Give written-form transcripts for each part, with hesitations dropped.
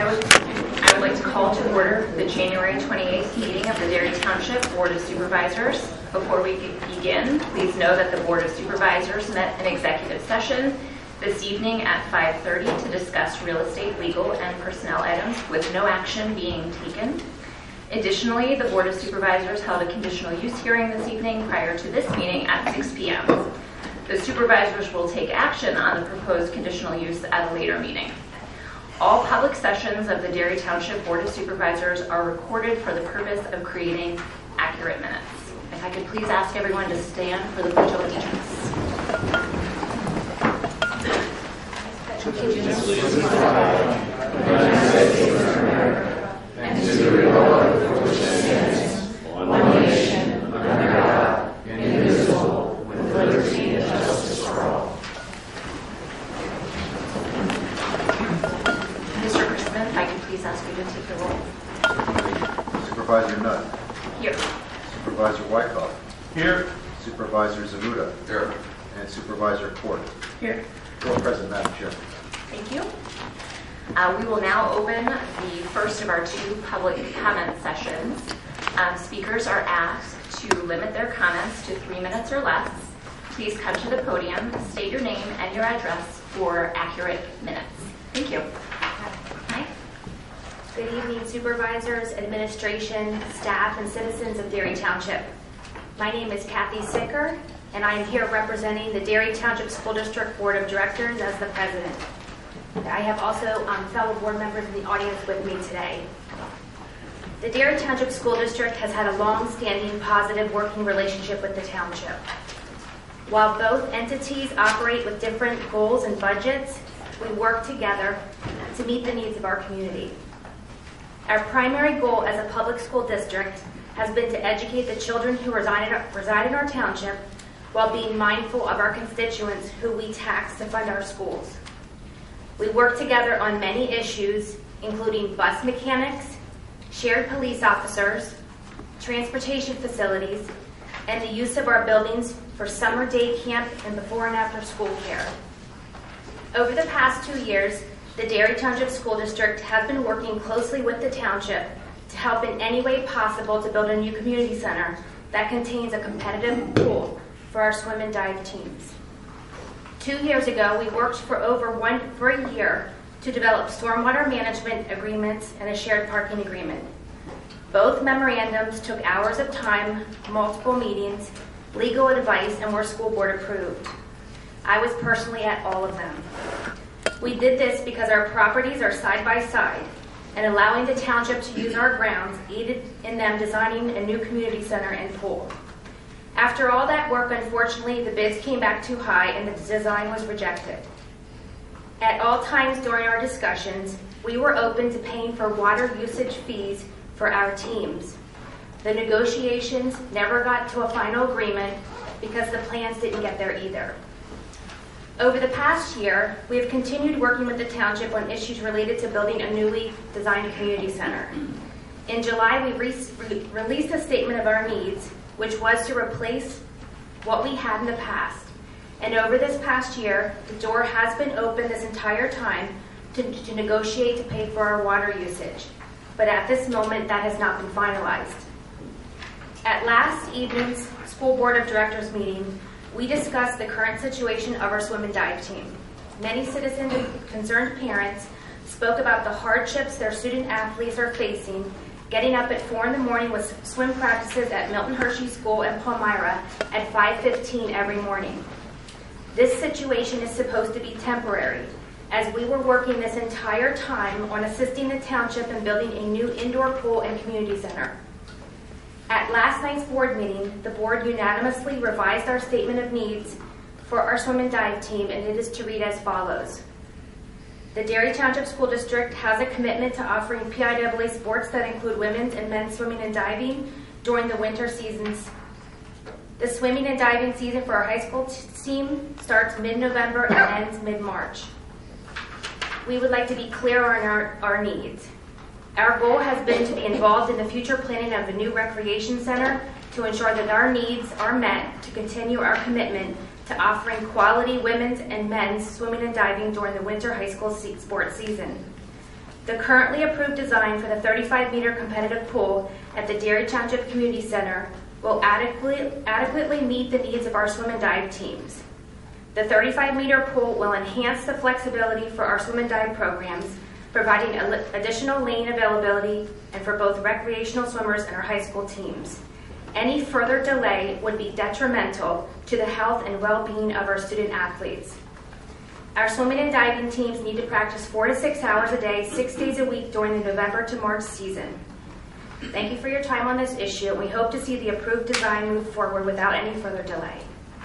I would like to call to order the January 28th meeting of the Derry Township Board of Supervisors. Before we begin, please know that the Board of Supervisors met in executive session this evening at 5:30 to discuss real estate, legal, and personnel items with no action being taken. Additionally, the Board of Supervisors held a conditional use hearing this evening prior to this meeting at 6 p.m. The supervisors will take action on the proposed conditional use at a later meeting. All public sessions of the Derry Township Board of Supervisors are recorded for the purpose of creating accurate minutes. If I could please ask everyone to stand for the Pledge of Allegiance. And to the republic for which it stands, one nation, under God, indivisible, with liberty and justice for all. Mr. Christman, if I could please ask you to take the roll. Supervisor Nutt. Here. Supervisor Wyckoff. Here. Supervisor Zamuda. Here. And Supervisor Court. Here. All present, Madam Chair. Thank you. We will now open the first of our two public comment sessions. Speakers are asked to limit their comments to 3 minutes or less. Please come to the podium, state your name and your address for accurate minutes. Thank you. Hi. Good evening, supervisors, administration, staff, and citizens of Derry Township. My name is Kathy Sicker, and I am here representing the Derry Township School District Board of Directors as the president. I have also fellow board members in the audience with me today. The Derry Township School District has had a long-standing positive working relationship with the township. While both entities operate with different goals and budgets, we work together to meet the needs of our community. Our primary goal as a public school district has been to educate the children who reside in our township while being mindful of our constituents who we tax to fund our schools. We work together on many issues, including bus mechanics, shared police officers, transportation facilities, and the use of our buildings for summer day camp and before and after school care. Over the past 2 years, the Derry Township School District has been working closely with the township to help in any way possible to build a new community center that contains a competitive pool for our swim and dive teams. 2 years ago, we worked for a year to develop stormwater management agreements and a shared parking agreement. Both memorandums took hours of time, multiple meetings, legal advice, and were school board approved. I was personally at all of them. We did this because our properties are side by side, and allowing the township to use our grounds aided in them designing a new community center and pool. After all that work, unfortunately, the bids came back too high and the design was rejected. At all times during our discussions, we were open to paying for water usage fees for our teams. The negotiations never got to a final agreement because the plans didn't get there either. Over the past year, we have continued working with the township on issues related to building a newly designed community center. In July, we released a statement of our needs, which was to replace what we had in the past. And over this past year, the door has been open this entire time to negotiate to pay for our water usage. But at this moment, that has not been finalized. At last evening's School Board of Directors meeting, we discussed the current situation of our swim and dive team. Many citizens and concerned parents spoke about the hardships their student athletes are facing, getting up at 4 in the morning with swim practices at Milton Hershey School and Palmyra at 5:15 every morning. This situation is supposed to be temporary, as we were working this entire time on assisting the township in building a new indoor pool and community center. At last night's board meeting, the board unanimously revised our statement of needs for our swim and dive team, and it is to read as follows. The Derry Township School District has a commitment to offering PIAA sports that include women's and men's swimming and diving during the winter seasons. The swimming and diving season for our high school team starts mid-November and ends mid-March. We would like to be clear on our needs. Our goal has been to be involved in the future planning of the new recreation center to ensure that our needs are met to continue our commitment to offering quality women's and men's swimming and diving during the winter high school sports season. The currently approved design for the 35-meter competitive pool at the Dairy Township Community Center will adequately meet the needs of our swim and dive teams. The 35-meter pool will enhance the flexibility for our swim and dive programs, providing additional lane availability and for both recreational swimmers and our high school teams. Any further delay would be detrimental to the health and well-being of our student athletes. Our swimming and diving teams need to practice 4 to 6 hours a day, 6 days a week during the November to March season. Thank you for your time on this issue, and we hope to see the approved design move forward without any further delay.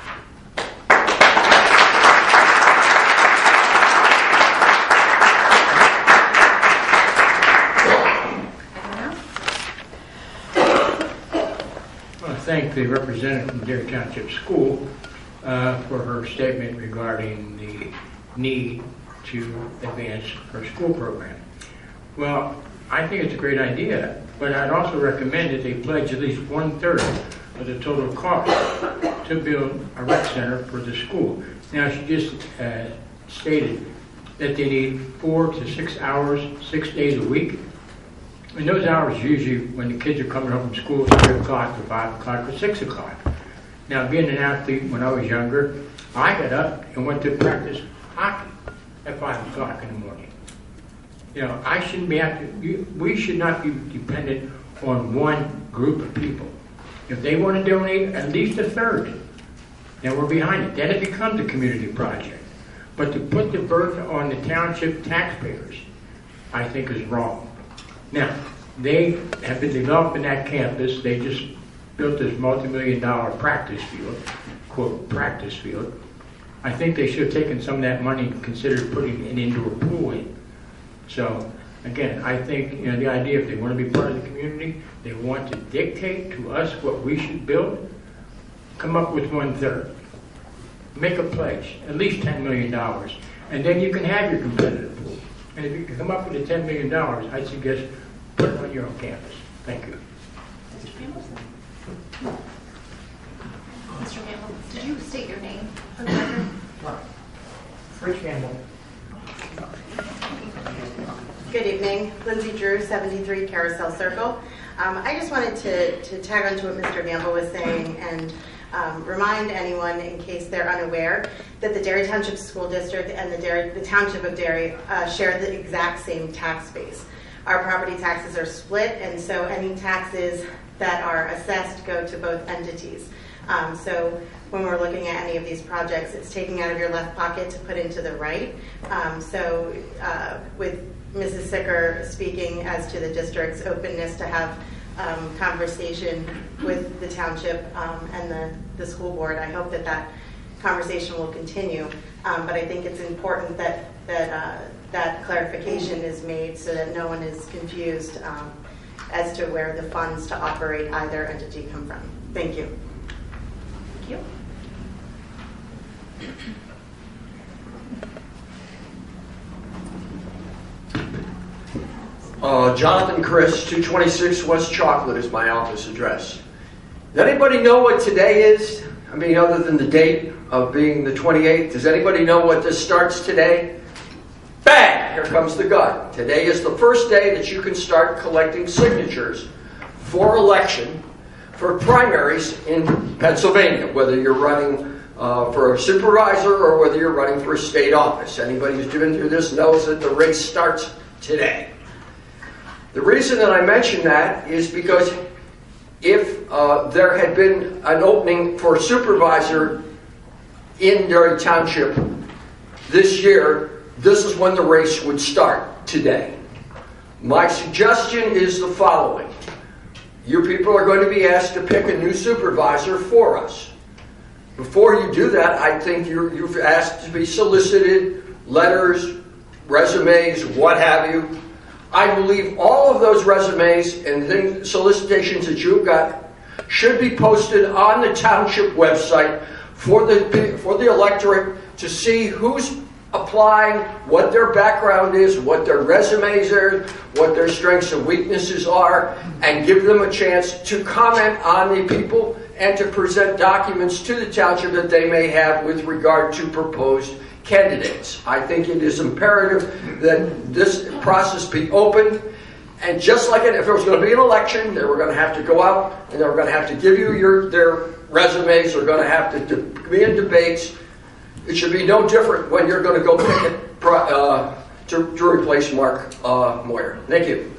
Thank the representative from Dairy Township School for her statement regarding the need to advance her school program. Well, I think it's a great idea, but I'd also recommend that they pledge at least 1/3 of the total cost to build a rec center for the school. Now, she just stated that they need 4 to 6 hours, 6 days a week. And those hours usually when the kids are coming home from school, 3 o'clock to 5 o'clock or 6 o'clock. Now, being an athlete when I was younger, I got up and went to practice hockey at 5 o'clock in the morning. You know, I shouldn't be we should not be dependent on one group of people. If they want to donate at least 1/3, then we're behind it. Then it becomes a community project. But to put the burden on the township taxpayers, I think is wrong. Now, they have been developing that campus. They just built this multi-million-dollar practice field, quote, practice field. I think they should have taken some of that money and considered putting an indoor pool in. So, again, I think, you know, the idea if they want to be part of the community, they want to dictate to us what we should build, come up with 1/3. Make a pledge, at least $10 million, and then you can have your competitive pool. And if you can come up with the $10 million, I suggest put it on your own campus. Thank you. Mr. Campbell? Mr. Campbell, did you state your name for the record? Rich Campbell. Good evening. Lindsay Drew, 73 Carousel Circle. I just wanted to tag on to what Mr. Gamble was saying and remind anyone, in case they're unaware, that the Dairy Township School District and the Township of Dairy share the exact same tax base. Our property taxes are split, and so any taxes that are assessed go to both entities. So when we're looking at any of these projects, it's taking out of your left pocket to put into the right. So with Mrs. Sicker speaking as to the district's openness to have conversation with the township and the school board, I hope that conversation will continue. But I think it's important that clarification is made so that no one is confused as to where the funds to operate either entity come from. Thank you. Thank you. Jonathan Chris, 226 West Chocolate is my office address. Does anybody know what today is? I mean, other than the date of being the 28th, does anybody know what this starts today? Bang! Here comes the gun. Today is the first day that you can start collecting signatures for election for primaries in Pennsylvania, whether you're running for a supervisor or whether you're running for a state office. Anybody who's been through this knows that the race starts today. The reason that I mention that is because if there had been an opening for a supervisor in Dairy Township this year, this is when the race would start today. My suggestion is the following. You people are going to be asked to pick a new supervisor for us. Before you do that, I think you've asked to be solicited, letters, resumes, what have you. I believe all of those resumes and solicitations that you've got should be posted on the township website for the electorate to see who's applying, what their background is, what their resumes are, what their strengths and weaknesses are, and give them a chance to comment on the people and to present documents to the township that they may have with regard to proposed candidates. I think it is imperative that process be opened. And just like if there was going to be an election, they were going to have to go out and they were going to have to give you their resumes. They're going to have to be in debates. It should be no different when you're going to go pick it to replace Mark Moyer. Thank you.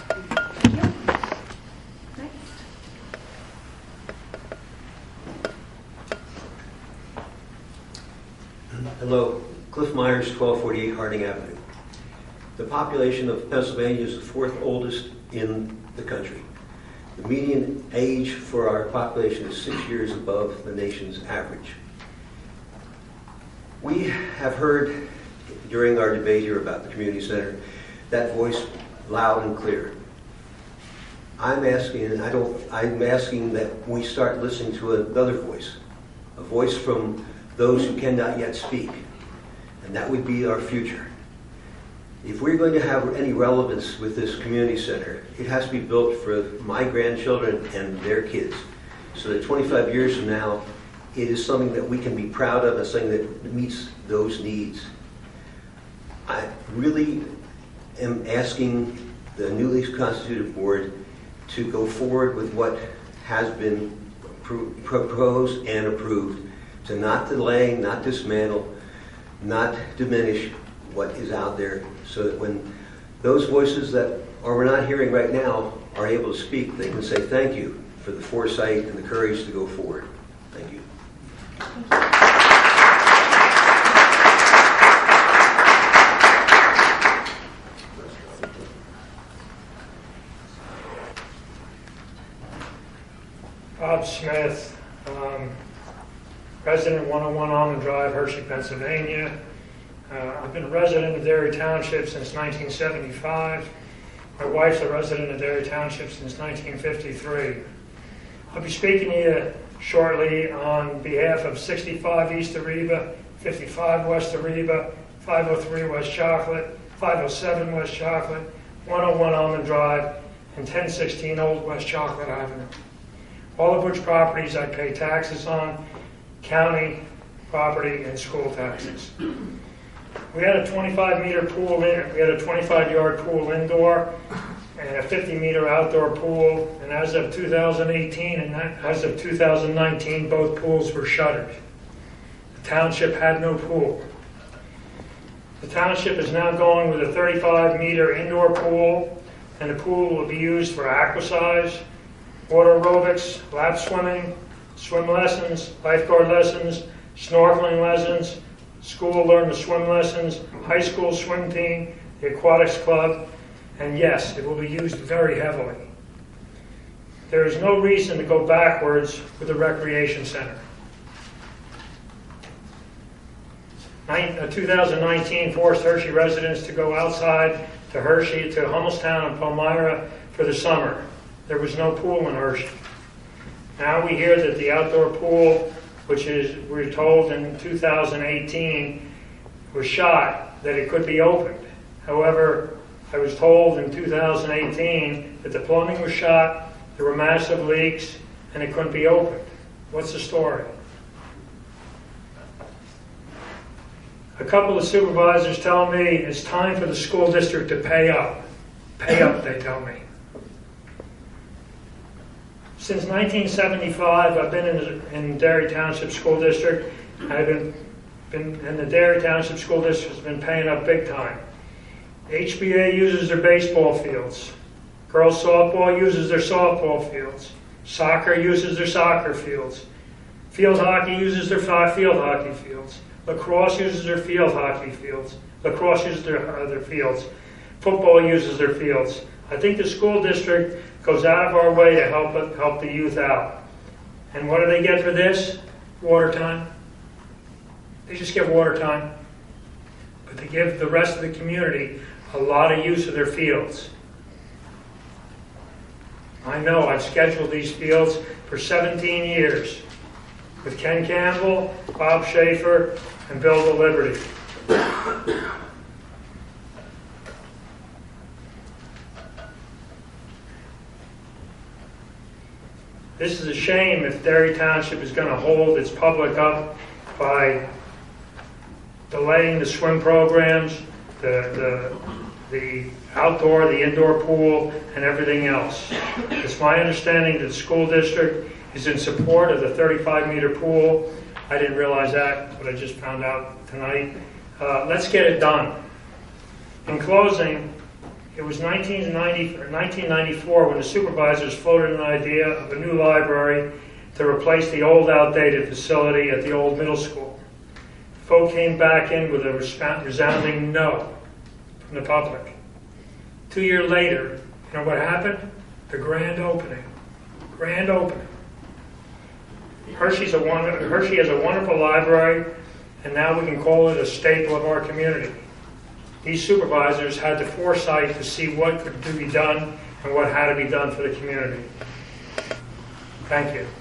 Hello, Cliff Myers, 1248 Harding Avenue. The population of Pennsylvania is the fourth oldest in the country. The median age for our population is 6 years above the nation's average. We have heard during our debate here about the community center that voice loud and clear. I'm asking that we start listening to another voice, a voice from those who cannot yet speak, and that would be our future. If we're going to have any relevance with this community center, it has to be built for my grandchildren and their kids, so that 25 years from now, it is something that we can be proud of and something that meets those needs. I really am asking the newly constituted board to go forward with what has been proposed and approved, to not delay, not dismantle, not diminish what is out there, so that when those voices that we're not hearing right now are able to speak, they can say thank you for the foresight and the courage to go forward. Thank you. Bob Smith, resident 101 Almond Drive, Hershey, Pennsylvania. I've been a resident of Derry Township since 1975. My wife's a resident of Derry Township since 1953. I'll be speaking to you shortly on behalf of 65 East Ariba, 55 West Ariba, 503 West Chocolate, 507 West Chocolate, 101 Almond Drive, and 1016 Old West Chocolate Avenue. All of which properties I pay taxes on, county, property, and school taxes. We had a 25-meter pool we had a 25-yard pool indoor and a 50-meter outdoor pool, and as of 2018 and as of 2019, both pools were shuttered. The township had no pool. The township is now going with a 35-meter indoor pool, and the pool will be used for aquasize, water aerobics, lap swimming, swim lessons, lifeguard lessons, snorkeling lessons, school learn to swim lessons, high school swim team, the aquatics club, and yes, it will be used very heavily. There is no reason to go backwards with the recreation center. 2019 forced Hershey residents to go outside to Hershey, to Hummelstown and Palmyra for the summer. There was no pool in Hershey. Now we hear that the outdoor pool, which is, we're told in 2018, was shot, that it could be opened. However, I was told in 2018 that the plumbing was shot, there were massive leaks, and it couldn't be opened. What's the story? A couple of supervisors tell me it's time for the school district to pay up. Pay up, they tell me. Since 1975, I've been in Derry Township School District. I've been in the Derry Township School District has been paying up big time. HBA uses their baseball fields. Girls softball uses their softball fields. Soccer uses their soccer fields. Field hockey uses their field hockey fields. Lacrosse uses their field hockey fields. Lacrosse uses their fields. Football uses their fields. I think the school district goes out of our way to help the youth out. And what do they get for this? Water time. They just get water time. But they give the rest of the community a lot of use of their fields. I know, I've scheduled these fields for 17 years with Ken Campbell, Bob Schaefer, and Bill the Liberty. This is a shame if Derry Township is going to hold its public up by delaying the swim programs, the outdoor, the indoor pool, and everything else. It's my understanding that the school district is in support of the 35-meter pool. I didn't realize that, but I just found out tonight. Let's get it done. In closing, it was 1994 when the supervisors floated an idea of a new library to replace the old outdated facility at the old middle school. Folk came back in with a resounding no from the public. 2 years later, you know what happened? The grand opening. Grand opening. Hershey has a wonderful library, and now we can call it a staple of our community. These supervisors had the foresight to see what could be done and what had to be done for the community. Thank you.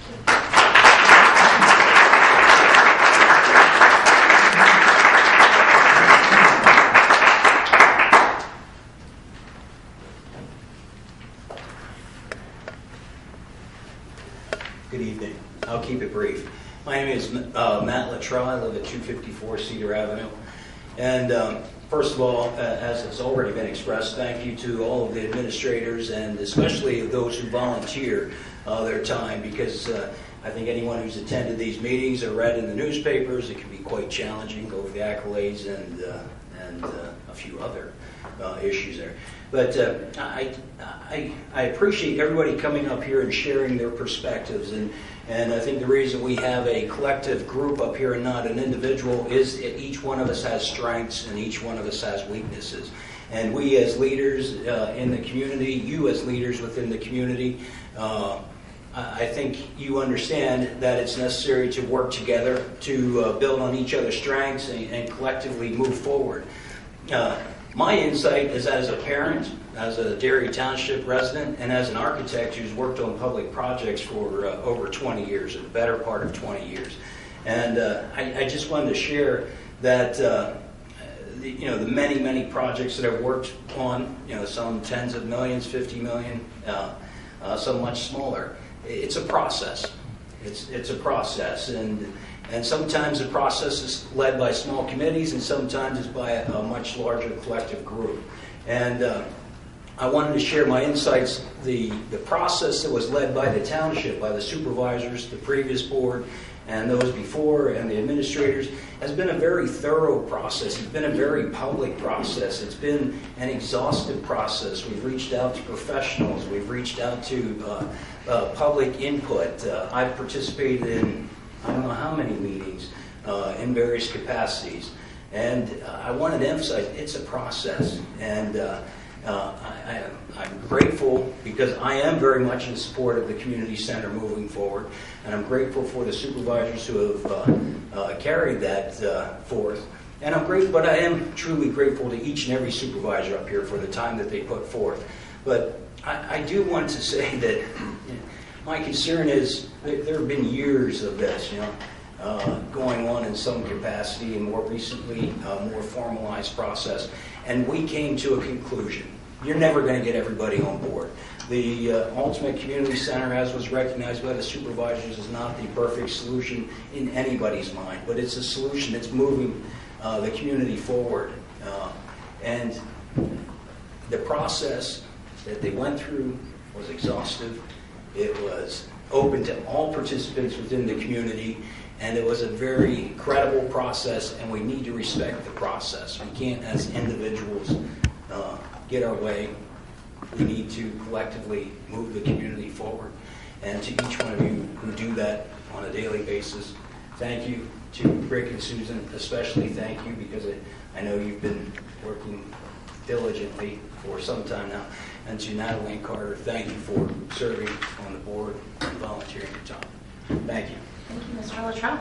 Good evening. I'll keep it brief. My name is Matt Luttrell. I live at 254 Cedar Avenue. And first of all, as has already been expressed, thank you to all of the administrators and especially those who volunteer their time, because I think anyone who's attended these meetings or read in the newspapers, it can be quite challenging, go over the accolades and a few other issues there. But I appreciate everybody coming up here and sharing their perspectives. And I think the reason we have a collective group up here and not an individual is that each one of us has strengths and each one of us has weaknesses. And we as leaders in the community, you as leaders within the community, I think you understand that it's necessary to work together to build on each other's strengths and collectively move forward. My insight is as a parent, as a Derry Township resident, and as an architect who's worked on public projects for over 20 years, the better part of 20 years. And I just wanted to share that the many, many projects that I've worked on, some tens of millions, 50 million, some much smaller. It's a process. It's a process. And sometimes the process is led by small committees, and sometimes it's by a much larger collective group. And I wanted to share my insights. The process that was led by the township, by the supervisors, the previous board, and those before, and the administrators, has been a very thorough process. It's been a very public process. It's been an exhaustive process. We've reached out to professionals. We've reached out to public input. I've participated in I don't know how many meetings in various capacities. And I wanted to emphasize, it's a process. And I'm grateful because I am very much in support of the community center moving forward. And I'm grateful for the supervisors who have carried that forth. And I'm grateful, but I am truly grateful to each and every supervisor up here for the time that they put forth. But I do want to say that my concern is there have been years of this, going on in some capacity, and more recently, a more formalized process. And we came to a conclusion. You're never going to get everybody on board. The Ultimate Community Center, as was recognized by the supervisors, is not the perfect solution in anybody's mind, but it's a solution that's moving the community forward. And the process that they went through was exhaustive. It was open to all participants within the community, and it was a very credible process, and we need to respect the process. We can't, as individuals, get our way. We need to collectively move the community forward. And to each one of you who do that on a daily basis, thank you. To Rick and Susan, especially thank you, because I know you've been working diligently for some time now. And to Natalie and Carter, thank you for serving on the board and volunteering your time. Thank you. Thank you, Mr. Luttrell.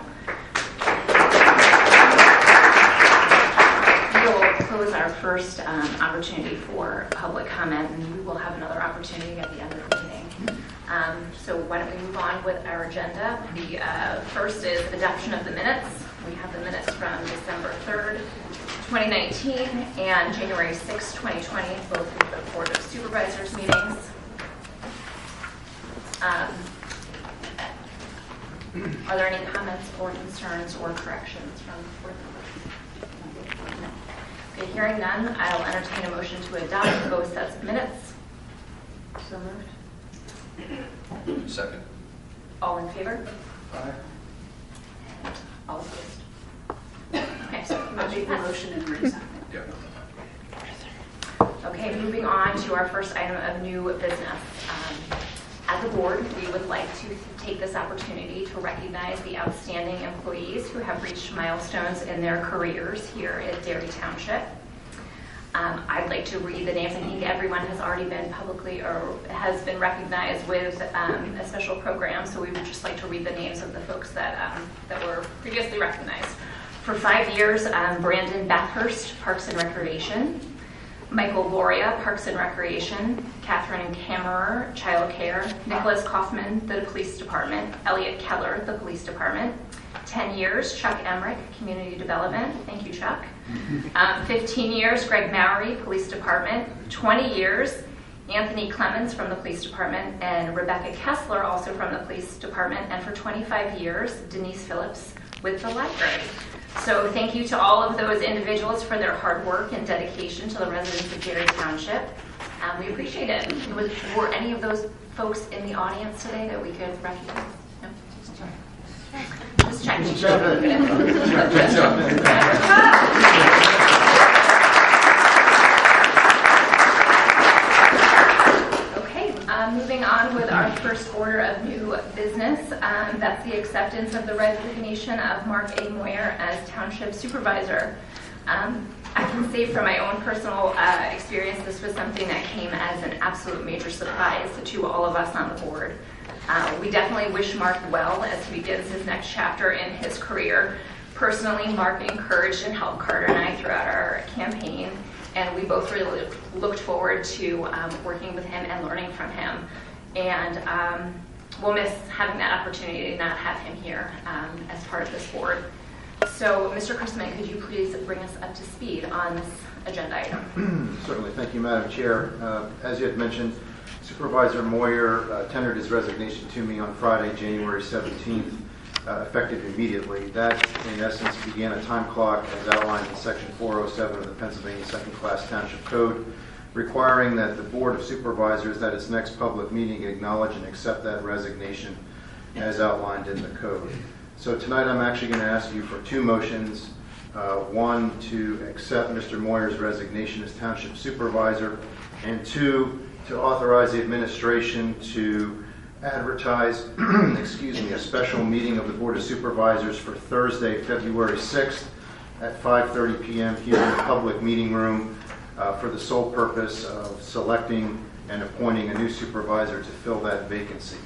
We will close our first opportunity for public comment, and we will have another opportunity at the end of the meeting. So why don't we move on with our agenda. The first is adoption of the minutes. We have the minutes from December 3rd, 2019 and January 6th, 2020, both of the Board of Supervisors meetings. Are there any comments or concerns or corrections from board members? No. Okay, hearing none, I'll entertain a motion to adopt both sets of minutes. So moved. Second. All in favor? Aye. All opposed? Okay, so I motion make the passes. motion and Marie second. Yeah. Okay, moving on to our first item of new business. As a board, we would like to take this opportunity to recognize the outstanding employees who have reached milestones in their careers here at Derry Township. I'd like to read the names. I think everyone has already been publicly or has been recognized with a special program, so we would just like to read the names of the folks that were previously recognized. For 5 years, Brandon Bathurst, Parks and Recreation; Michael Loria, Parks and Recreation; Catherine Kammerer, Child Care; Nicholas Kaufman, the Police Department; Elliot Keller, the Police Department. 10 years, Chuck Emmerich, Community Development. Thank you, Chuck. 15 years, Greg Mowry, Police Department. 20 years, Anthony Clemens from the Police Department, and Rebecca Kessler, also from the Police Department. And for 25 years, Denise Phillips with the library. So thank you to all of those individuals for their hard work and dedication to the residents of Derry Township. We appreciate it. Were any of those folks in the audience today that we could recognize? No? Sorry. Just checking. Okay, moving on with our first order of new business. That's the acceptance of the resignation of Mark A. Moyer as Township Supervisor. I can say from my own personal experience, this was something that came as an absolute major surprise to all of us on the board. We definitely wish Mark well as he begins his next chapter in his career. Personally, Mark encouraged and helped Carter and I throughout our campaign, and we both really looked forward to working with him and learning from him. And we'll miss having that opportunity to not have him here as part of this board. So, Mr. Chrisman, could you please bring us up to speed on this agenda item? Certainly. Thank you, Madam Chair. As you had mentioned, Supervisor Moyer tendered his resignation to me on Friday, January 17th, effective immediately. That, in essence, began a time clock as outlined in Section 407 of the Pennsylvania Second Class Township Code, requiring that the Board of Supervisors at its next public meeting acknowledge and accept that resignation as outlined in the code. So tonight I'm actually going to ask you for two motions. One, to accept Mr. Moyer's resignation as Township Supervisor, and two, to authorize the administration to advertise a special meeting of the Board of Supervisors for Thursday, February 6th at 5:30 p.m. here in the public meeting room for the sole purpose of selecting and appointing a new supervisor to fill that vacancy.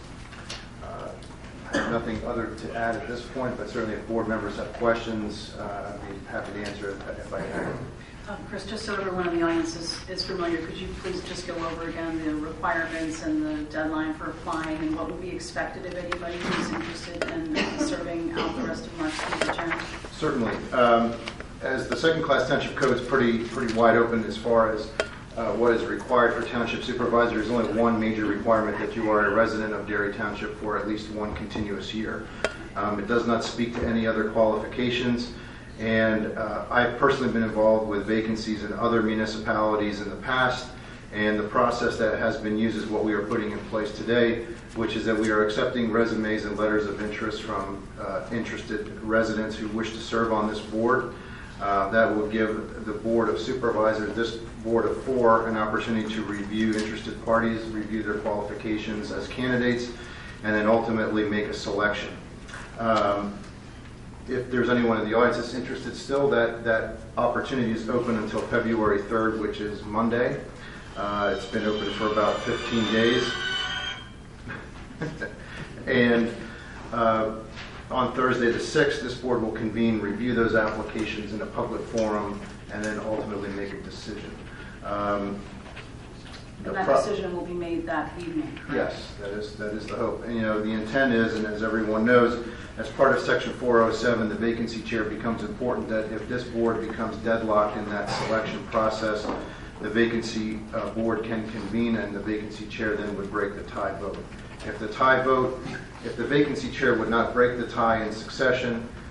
I have nothing other to add at this point, but certainly if board members have questions, I'd be happy to answer it if I can. Chris, just so everyone in the audience is familiar, could you please just go over again the requirements and the deadline for applying and what would be expected of anybody who's interested in serving out the rest of Mark's term? Certainly. As the Second Class Township Code is pretty wide open as far as what is required for Township Supervisor. There's only one major requirement, that you are a resident of Derry Township for at least one continuous year. It does not speak to any other qualifications. And I've personally been involved with vacancies in other municipalities in the past, and the process that has been used is what we are putting in place today, which is that we are accepting resumes and letters of interest from interested residents who wish to serve on this board. That will give the Board of Supervisors, this board of four, an opportunity to review interested parties, review their qualifications as candidates, and then ultimately make a selection. If there's anyone in the audience that's interested still, that opportunity is open until February 3rd, which is Monday. It's been open for about 15 days. And on Thursday the 6th, this board will convene, review those applications in a public forum, and then ultimately make a decision. And that decision will be made that evening, correct? Yes, that is the hope. And the intent is, and as everyone knows, as part of Section 407, the vacancy chair becomes important, that if this board becomes deadlocked in that selection process, the vacancy board can convene and the vacancy chair then would break the tie vote. If the vacancy chair would not break the tie in succession,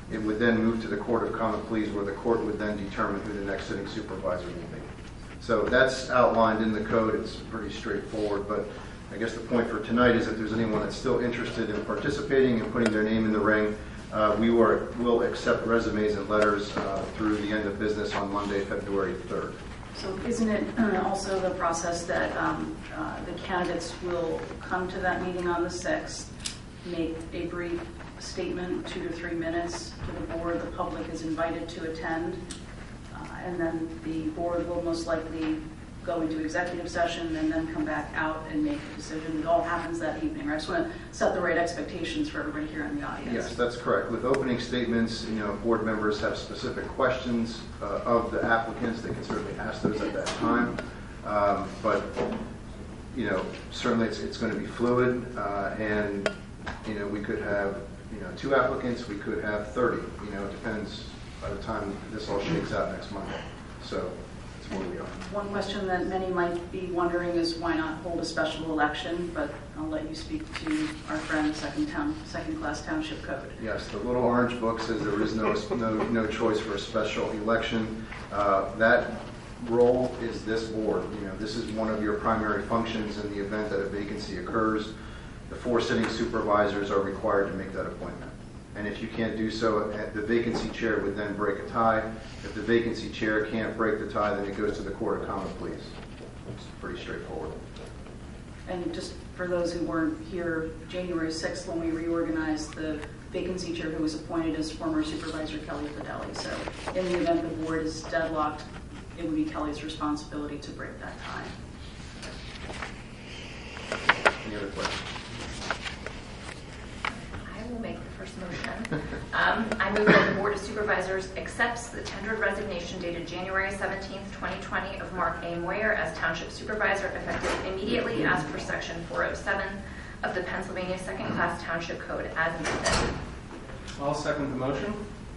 It would then move to the Court of Common Pleas, where the court would then determine who the next sitting supervisor will be. So that's outlined in the code. It's pretty straightforward, but I guess the point for tonight is if there's anyone that's still interested in participating and putting their name in the ring, we will accept resumes and letters through the end of business on Monday, February 3rd. So isn't it also the process that the candidates will come to that meeting on the 6th, make a brief statement, 2 to 3 minutes to the board, the public is invited to attend, and then the board will most likely go into executive session and then come back out and make a decision. It all happens that evening, right? I just want to set the right expectations for everybody here in the audience. Yes, that's correct. With opening statements, board members have specific questions of the applicants. They can certainly ask those at that time. But certainly it's going to be fluid, and we could have 2 applicants, we could have 30. It depends by the time this all shakes out next Monday. So that's where we are. One question that many might be wondering is why not hold a special election, but I'll let you speak to our friend Second Class Township Code. Yes, the little orange book says there is no choice for a special election. That role is this board. This is one of your primary functions in the event that a vacancy occurs. The 4 sitting supervisors are required to make that appointment. And if you can't do so, the vacancy chair would then break a tie. If the vacancy chair can't break the tie, then it goes to the Court of Common Pleas. It's pretty straightforward. And just for those who weren't here, January 6th, when we reorganized, the vacancy chair who was appointed as former Supervisor Kelly Fideli. So in the event the board is deadlocked, it would be Kelly's responsibility to break that tie. Any other questions? I will make the first motion. I move that the Board of Supervisors accepts the tendered resignation dated January 17th, 2020 of Mark A. Moyer as Township Supervisor effective immediately as per Section 407 of the Pennsylvania Second Class Township Code as amended. I'll second the motion.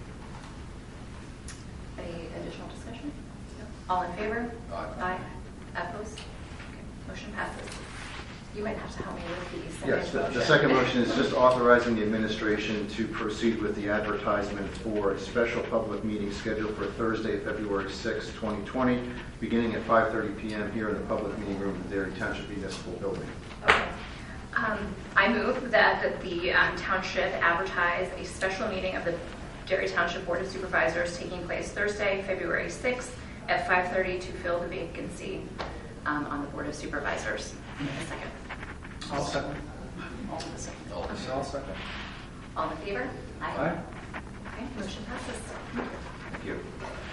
Any additional discussion? No. All in favor? Aye. Opposed? Okay. Motion passes. You might have to help me with the second Yes, motion. the second motion is just authorizing the administration to proceed with the advertisement for a special public meeting scheduled for Thursday, February 6, 2020, beginning at 5:30 p.m. here in the public meeting room of the Derry Township Municipal Building. Okay. I move that the township advertise a special meeting of the Derry Township Board of Supervisors taking place Thursday, February 6th at 5:30 to fill the vacancy on the Board of Supervisors. A second. I'll second. I'll second. All in favor? Aye. Okay, motion passes. Thank you.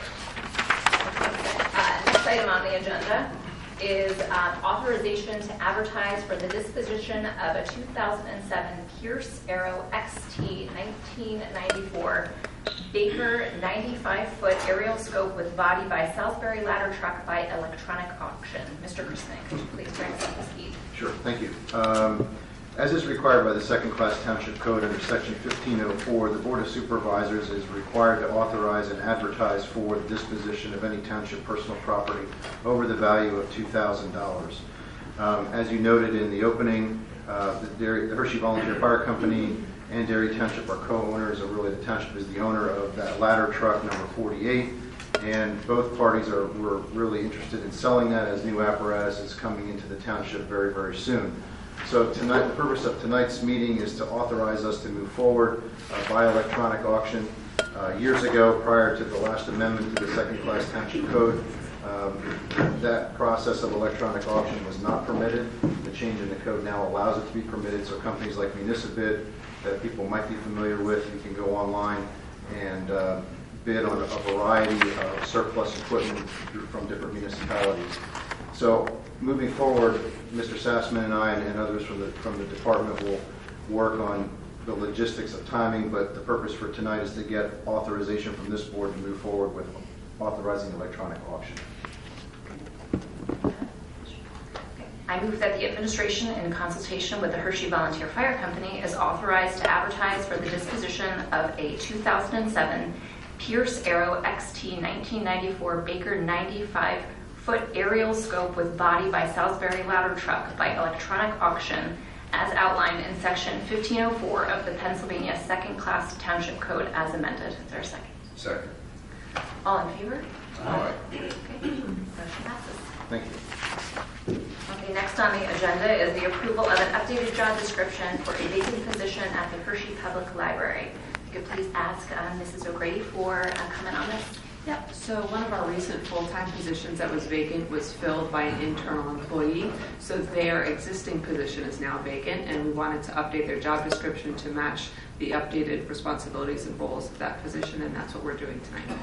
Next item on the agenda is authorization to advertise for the disposition of a 2007 Pierce Arrow XT 1994 Baker 95-foot aerial scope with body by Salisbury ladder truck by electronic auction. Mr. Chrisman, could you please bring us up to speed? Sure, thank you. As is required by the Second Class Township Code under Section 1504, the Board of Supervisors is required to authorize and advertise for the disposition of any township personal property over the value of $2,000. As you noted in the opening, the Hershey Volunteer Fire Company and Derry Township are co-owners, or really the township is the owner of that ladder truck number 48, and both parties were really interested in selling that as new apparatus. It's coming into the township very, very soon. So tonight, the purpose of tonight's meeting is to authorize us to move forward by electronic auction. Years ago, prior to the last amendment to the Second Class Township Code, that process of electronic auction was not permitted. The change in the code now allows it to be permitted, so companies like Municipid, that people might be familiar with, you can go online and bid on a variety of surplus equipment from different municipalities. So moving forward, Mr. Sassman and I and others from the department will work on the logistics of timing, but the purpose for tonight is to get authorization from this board to move forward with authorizing electronic auction. I move that the administration, in consultation with the Hershey Volunteer Fire Company, is authorized to advertise for the disposition of a 2007 Pierce Arrow XT 1994 Baker 95-foot aerial scope with body by Salisbury ladder truck by electronic auction as outlined in Section 1504 of the Pennsylvania Second Class Township Code as amended. Is there a second? Second. All in favor? Aye. Okay, motion passes. Thank you. Okay, next on the agenda is the approval of an updated job description for a vacant position at the Hershey Public Library. If you could please ask Mrs. O'Grady for a comment on this. Yep, so one of our recent full-time positions that was vacant was filled by an internal employee. So their existing position is now vacant, and we wanted to update their job description to match the updated responsibilities and roles of that position, and that's what we're doing tonight.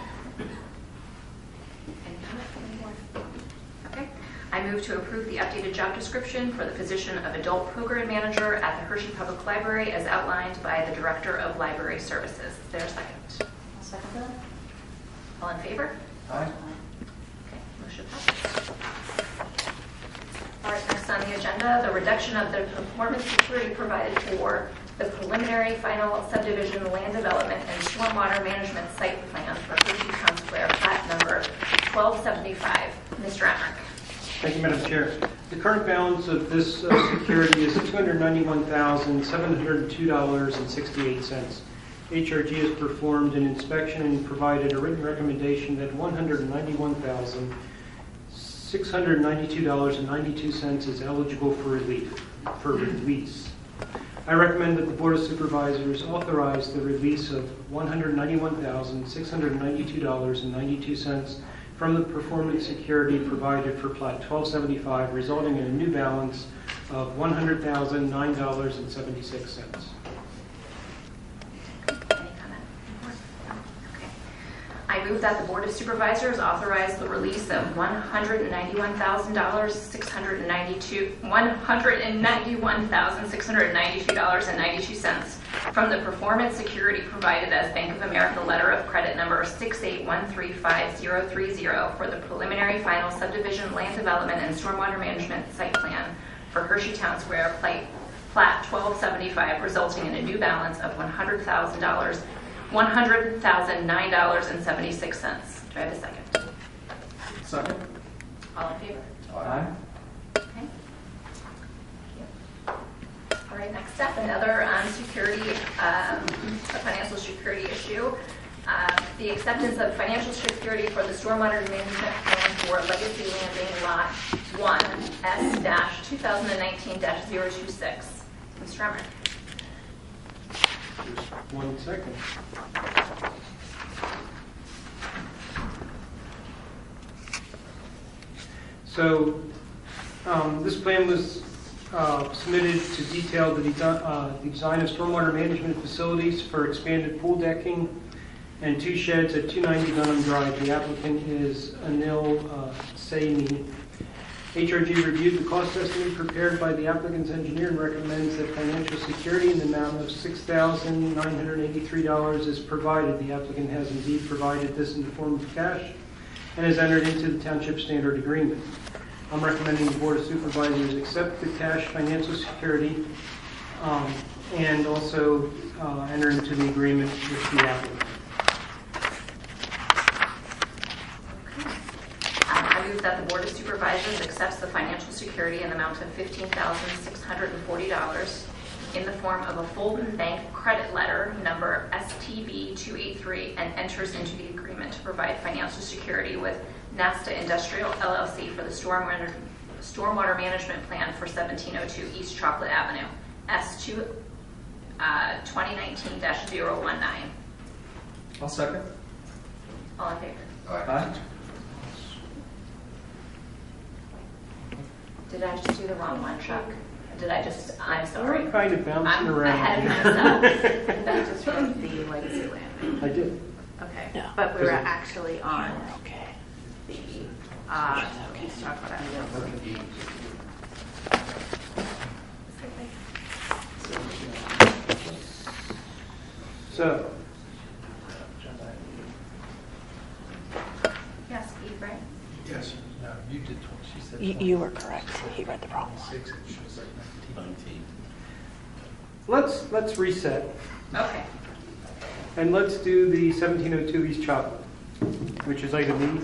Any comment from the board? Okay. I move to approve the updated job description for the position of Adult Program Manager at the Hershey Public Library as outlined by the Director of Library Services. Is there a second? I'll second that. All in favor? Aye. Okay, motion passes. All right, next on the agenda, the reduction of the performance security provided for the preliminary final subdivision land development and stormwater management site plan for Hershey Town Square, plat number 1275. Mr. Emmerich. Thank you, Madam Chair. The current balance of this security is $291,702.68. HRG has performed an inspection and provided a written recommendation that $191,692.92 is eligible for release. I recommend that the Board of Supervisors authorize the release of $191,692.92 from the performance security provided for Plat 1275, resulting in a new balance of $100,009.76. I move that the Board of Supervisors authorize the release of $191,692.92 from the performance security provided as Bank of America letter of credit number 681353030 for the preliminary final subdivision land development and stormwater management site plan for Hershey Town Square, plat 1275, resulting in a new balance of $100,009.76. Do I have a second? Second. All in favor? Aye. Okay. All right, next up, another security, a financial security issue. The acceptance of financial security for the stormwater management plan for Legacy Landing Lot 1, S-2019-026. Mr. Emmerich. Just 1 second. So this plan was submitted to detail the design of stormwater management facilities for expanded pool decking and 2 sheds at 290 Dunham Drive. The applicant is Anil Saini. HRG reviewed the cost estimate prepared by the applicant's engineer and recommends that financial security in the amount of $6,983 is provided. The applicant has indeed provided this in the form of cash and has entered into the township standard agreement. I'm recommending the Board of Supervisors accept the cash financial security and also enter into the agreement with the applicant. I move that the Board of Supervisors accepts the financial security in the amount of $15,640 in the form of a Fulton Bank credit letter number STB283 and enters into the agreement to provide financial security with Nasta Industrial LLC for the stormwater management plan for 1702 East Chocolate Avenue, S2 2019-019. I'll second. All in favor? Aye. Did I just do the wrong one, Chuck? I'm sorry. We're kind of bouncing around. I had myself. That just from the Legacy Landing. I did. Okay. Yeah. But we were actually on Okay. the East Chocolate Avenue. So, Yes, Steve, right? Yes. No, you did. She said You were correct. He read the wrong one. 26. It shows like 19. let's reset. Okay. And let's do the 1702 East Chocolate, which is item E.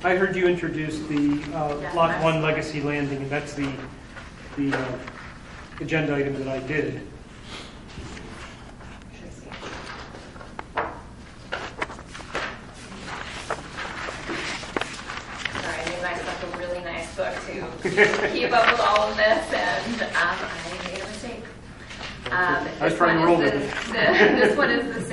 I heard you introduce the Lot 1 Legacy Landing, and that's the agenda item that I did. Sorry, I made myself a really nice book to keep up with all of this, and I made a mistake. I was trying to roll with it. This one is the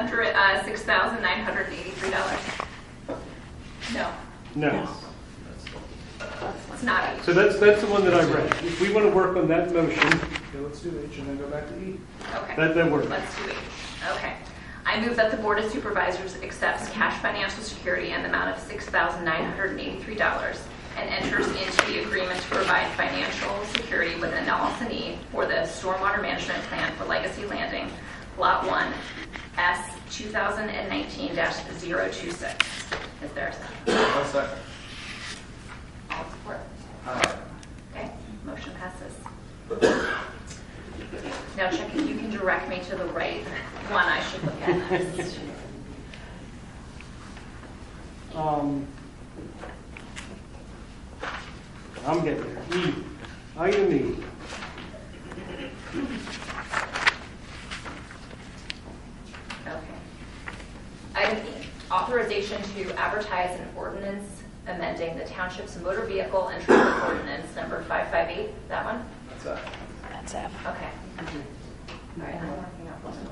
$6,983. No, No. it's not H. So that's the one that I read. If we want to work on that motion, Okay, let's do H and then go back to E. Okay. that works. Let's do H. Okay. I move that the Board of Supervisors accepts cash financial security in the amount of $6,983 and enters into the agreement to provide financial security with Analysis for the Stormwater Management Plan for Legacy Landing, Lot 1, S 2019-026. Is there a second? I'll second. All support? Aye. Okay, motion passes. Now, Chuck, if you can direct me to the right one I should look at next. I'm getting there. E. Item E. Okay. Item E, authorization to advertise an ordinance amending the township's motor vehicle and traffic ordinance number 558. That one? That's that. That's it. Okay. All right, I'm working up one.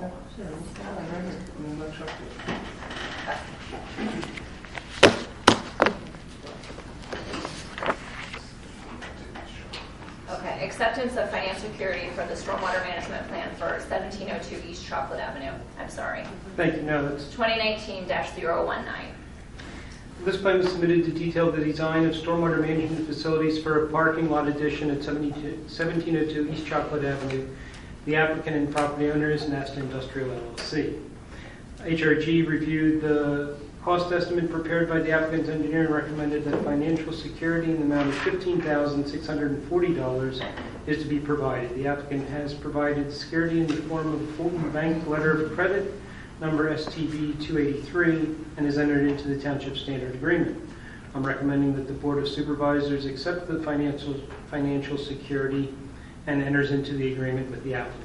Okay, acceptance of financial security for the stormwater management plan for 1702 East Chocolate Avenue. I'm sorry. Thank you. No, that's 2019-019. This plan was submitted to detail the design of stormwater management facilities for a parking lot addition at 1702 East Chocolate Avenue. The applicant and property owner is Nasta Industrial LLC. HRG reviewed the cost estimate prepared by the applicant's engineer and recommended that financial security in the amount of $15,640 is to be provided. The applicant has provided security in the form of a Fulton Bank letter of credit number STB 283, and has entered into the township standard agreement. I'm recommending that the Board of Supervisors accept the financial security and enters into the agreement with the applicant.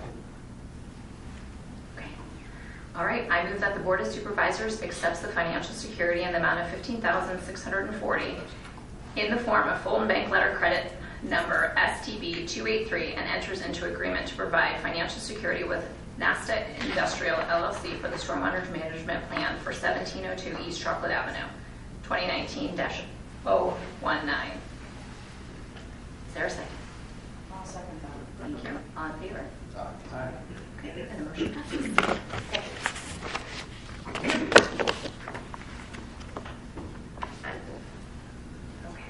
Okay. All right, I move that the Board of Supervisors accepts the financial security in the amount of $15,640 in the form of Fulton Bank letter credit number STB 283 and enters into agreement to provide financial security with Nasta Industrial LLC for the stormwater management plan for 1702 East Chocolate Avenue, 2019-019. Is there a second? I'll second that. Thank you. All in favor? Aye. Okay, and the motion passes. Okay. Okay.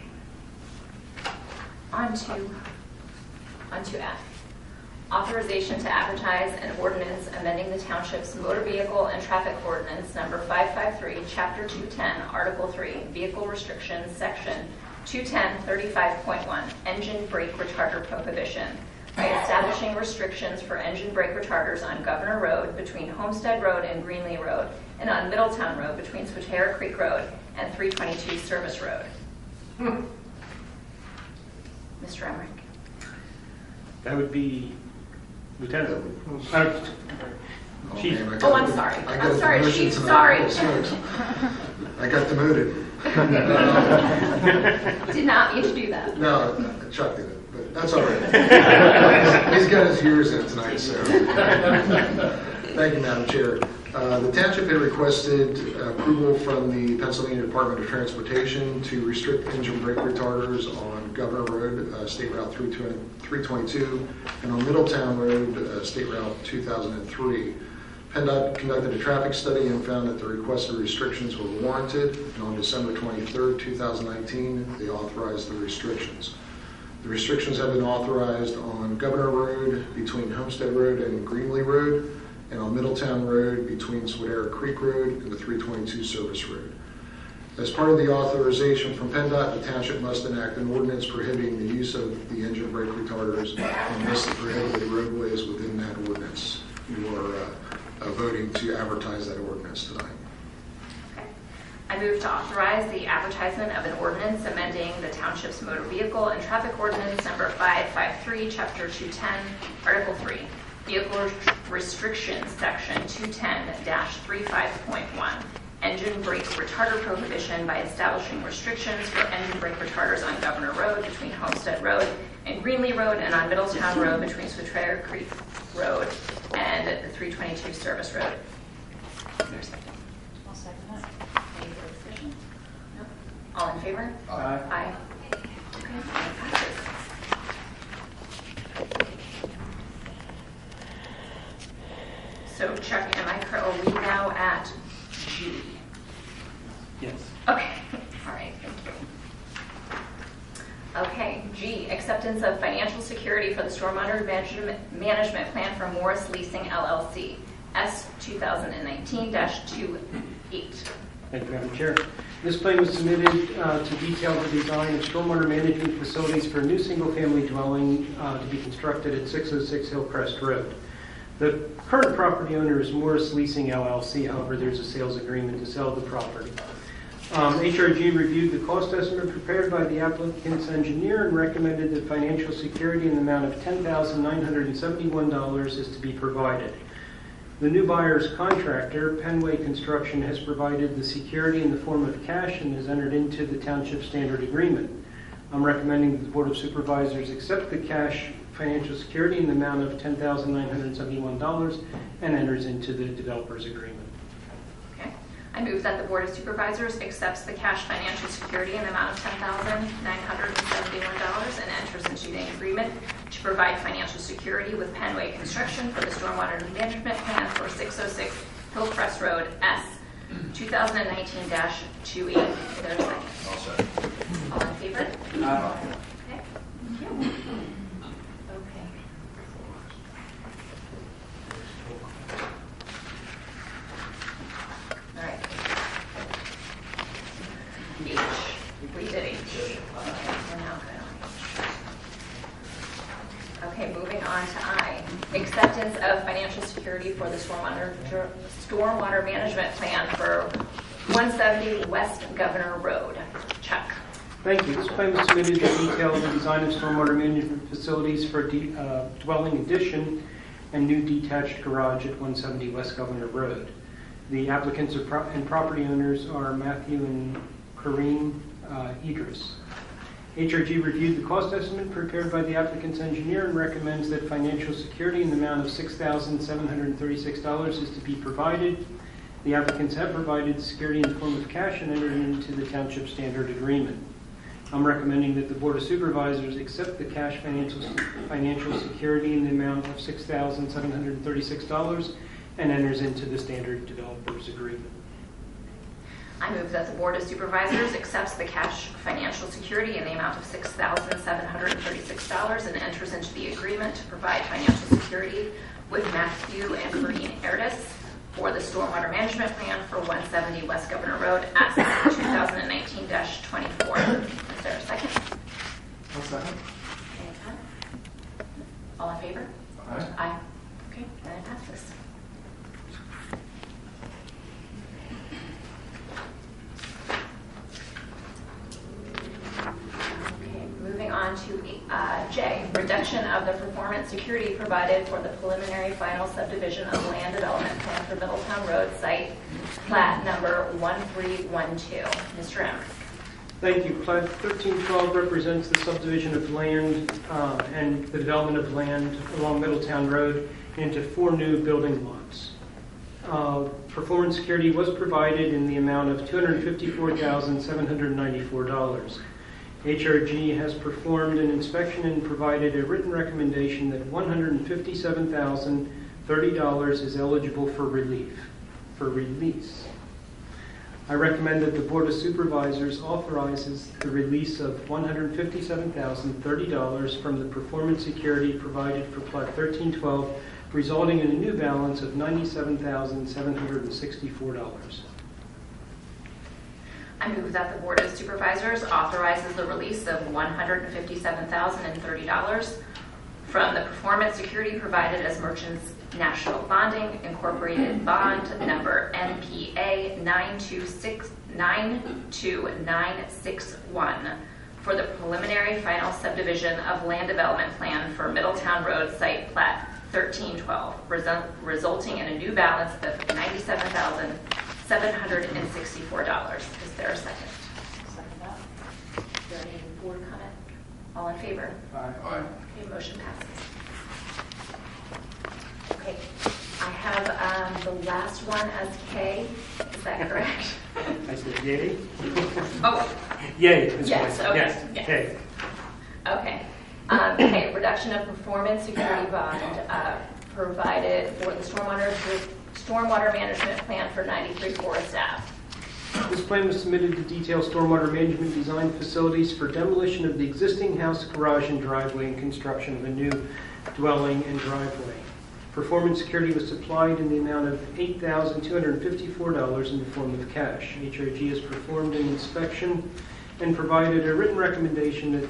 On to F. Authorization to advertise an ordinance amending the township's motor vehicle and traffic ordinance number 553, Chapter 210, Article 3, Vehicle Restrictions, Section 210-35.1, Engine Brake Retarder Prohibition, by establishing restrictions for engine brake retarders on Governor Road between Homestead Road and Greenlee Road, and on Middletown Road between Swatara Creek Road and 322 Service Road. Mr. Emmerich. That would be Lieutenant. Chief. Oh, I'm sorry. I'm sorry, Chief. Sorry. I got demoted. Did not mean to do that. No, Chuck did it, but that's all right. He's got his years in tonight, so. Thank you, Madam Chair. The township had requested approval from the Pennsylvania Department of Transportation to restrict engine brake retarders on Governor Road, State Route 322, and on Middletown Road, State Route 2003. PennDOT conducted a traffic study and found that the requested restrictions were warranted, and on December 23, 2019, they authorized the restrictions. The restrictions have been authorized on Governor Road between Homestead Road and Greenlee Road, and on Middletown Road between Swatara Creek Road and the 322 Service Road. As part of the authorization from PennDOT, the township must enact an ordinance prohibiting the use of the engine brake retarders and list the prohibited roadways within that ordinance. You are voting to advertise that ordinance tonight. Okay. I move to authorize the advertisement of an ordinance amending the Township's Motor Vehicle and Traffic Ordinance number 553, Chapter 210, Article 3, Vehicle Restrictions, Section 210-35.1, Engine Brake Retarder Prohibition by establishing restrictions for engine brake retarders on Governor Road between Homestead Road and Greenlee Road, and on Middletown Road between Switchwater Creek Road and the 322 Service Road. Is there a second? I'll second that. Any further discussion? No? All in favor? Aye. Aye. Okay, that passes. So Chuck, am I correct? Are we now at G? Yes. Okay, all right, thank you. Okay, G, acceptance of financial security for the Stormwater Management Plan for Morris Leasing LLC, S 2019-28. Thank you, Madam Chair. This plan was submitted to detail the design of stormwater management facilities for a new single-family dwelling to be constructed at 606 Hillcrest Road. The current property owner is Morris Leasing LLC. However, there's a sales agreement to sell the property. HRG reviewed the cost estimate prepared by the applicant's engineer and recommended that financial security in the amount of $10,971 is to be provided. The new buyer's contractor, Penway Construction, has provided the security in the form of cash and has entered into the township standard agreement. I'm recommending that the Board of Supervisors accept the cash financial security in the amount of $10,971 and enters into the developer's agreement. Okay. I move that the Board of Supervisors accepts the cash financial security in the amount of $10,971 and enters into the agreement to provide financial security with Penway Construction for the Stormwater Management Plan for 606 Hillcrest Road, S 2019-28. Is there a second? I'll second. All in favor? Aye. Okay, thank you. Okay. All right. H. We did H. We're now good on H. Okay, moving on to I. Acceptance of financial security for the stormwater management plan for 170 West Governor Road. Chuck. Thank you. This plan was submitted to detail the design of stormwater management facilities for dwelling addition and new detached garage at 170 West Governor Road. The applicants and property owners are Matthew and Kareem Idris. HRG reviewed the cost estimate prepared by the applicant's engineer and recommends that financial security in the amount of $6,736 is to be provided. The applicants have provided security in the form of cash and entered into the township standard agreement. I'm recommending that the Board of Supervisors accept the cash financial security in the amount of $6,736 and enters into the standard developers agreement. I move that the Board of Supervisors accepts the cash financial security in the amount of $6,736 and enters into the agreement to provide financial security with Matthew and Kareem Erdis for the Stormwater Management Plan for 170 West Governor Road, S 2019-24. Is there a second? I'll second. Okay. All in favor? Aye. Aye. Okay, then it passes. Moving on to J, reduction of the performance security provided for the preliminary final subdivision of land development plan for Middletown Road site, plat number 1312. Mr. M. Thank you. Plat 1312 represents the subdivision of land and the development of land along Middletown Road into 4 new building lots. Performance security was provided in the amount of $254,794. HRG has performed an inspection and provided a written recommendation that $157,030 is eligible for release. I recommend that the Board of Supervisors authorizes the release of $157,030 from the performance security provided for Plat 1312, resulting in a new balance of $97,764. I move that the Board of Supervisors authorizes the release of $157,030 from the performance security provided as Merchants National Bonding Incorporated Bond Number NPA 929661 for the preliminary final subdivision of land development plan for Middletown Road Site Plat 1312, resulting in a new balance of $97,764. Is there a second? Second that. Is there any board comment? All in favor? Aye. Okay, motion passes. Okay, I have the last one as K. Is that correct? I said yay. Oh. Yay. is Yes, what I okay, said. Yes. yes. Okay. Okay, reduction of performance security bond provided for the stormwater management plan for 93 Forest Ave. This plan was submitted to detail stormwater management design facilities for demolition of the existing house, garage, and driveway and construction of a new dwelling and driveway. Performance security was supplied in the amount of $8,254 in the form of cash. HRG has performed an inspection and provided a written recommendation that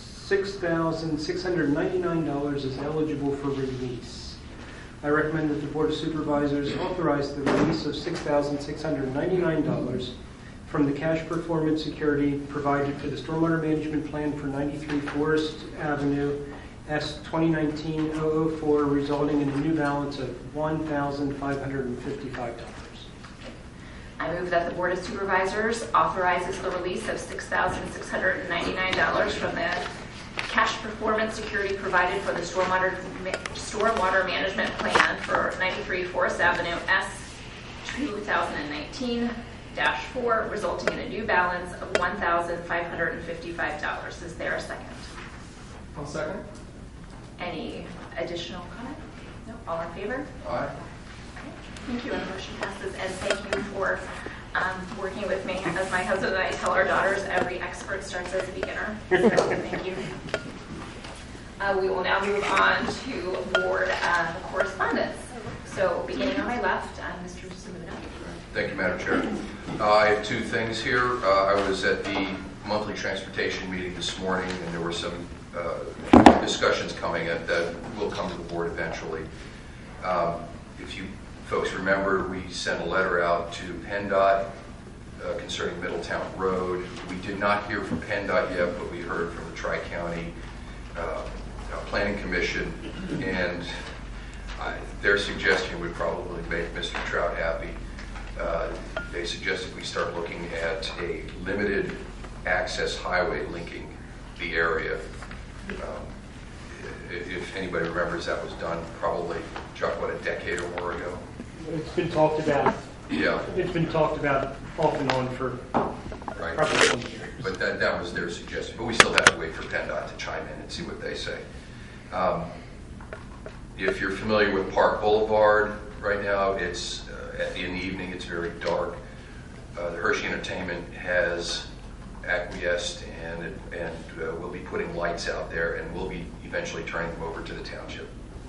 $6,699 is eligible for release. I recommend that the Board of Supervisors authorize the release of $6,699 from the cash performance security provided for the stormwater management plan for 93 Forest Avenue, S 2019-004, resulting in a new balance of $1,555. I move that the Board of Supervisors authorizes the release of $6,699 from the cash performance security provided for the stormwater management plan for 93 Forest Avenue, S 2019-4, resulting in a new balance of $1,555. Is there a second? I'll second. Any additional comment? No? All in favor? Aye. Thank you, and the motion passes. And thank you for working with me. As my husband and I tell our daughters, every expert starts as a beginner. So thank you. We will now move on to board correspondence. So beginning on my left, Mr. Sumuna. Thank you, Madam Chair. I have two things here. I was at the monthly transportation meeting this morning, and there were some discussions coming that will come to the board eventually. If you folks remember, we sent a letter out to PennDOT concerning Middletown Road. We did not hear from PennDOT yet, but we heard from the Tri-County Planning Commission, and their suggestion would probably make Mr. Trout happy. They suggested we start looking at a limited access highway linking the area. If anybody remembers, that was done probably, Chuck, a decade or more ago? It's been talked about. Yeah. It's been talked about off and on for probably 1 year. But that was their suggestion. But we still have to wait for PennDOT to chime in and see what they say. If you're familiar with Park Boulevard right now, it's in the evening, it's very dark. The Hershey Entertainment has acquiesced and we'll be putting lights out there, and we'll be eventually turning them over to the township.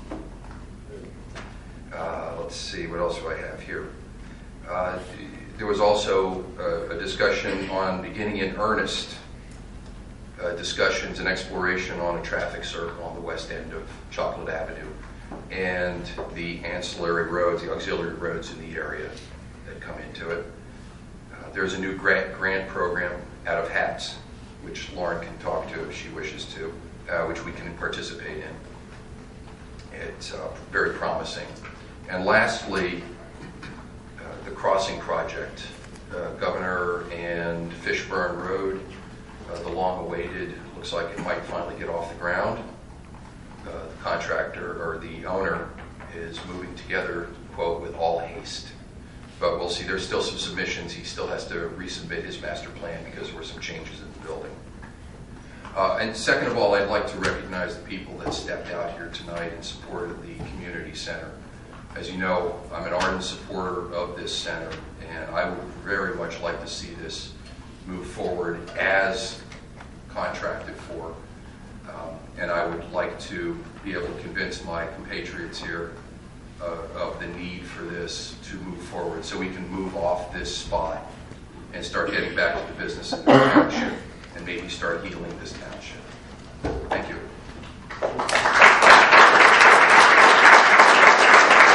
Let's see, what else do I have here? There was also a discussion on beginning in earnest discussions and exploration on a traffic circle on the west end of Chocolate Avenue and the ancillary roads, the auxiliary roads in the area that come into it. There's a new grant program out of HATS, which Lauren can talk to if she wishes to, which we can participate in. It's very promising. And lastly, the crossing project, Governor and Fishburne Road, the long-awaited, looks like it might finally get off the ground. The contractor or the owner is moving together, quote, with all haste. But we'll see, there's still some submissions. He still has to resubmit his master plan because there were some changes in the building. And second of all, I'd like to recognize the people that stepped out here tonight in support of the community center. As you know, I'm an ardent supporter of this center, and I would very much like to see this move forward as contracted for. And I would like to be able to convince my compatriots here of the need for this to move forward so we can move off this spot and start getting back to the business in the township and maybe start healing this township. Thank you.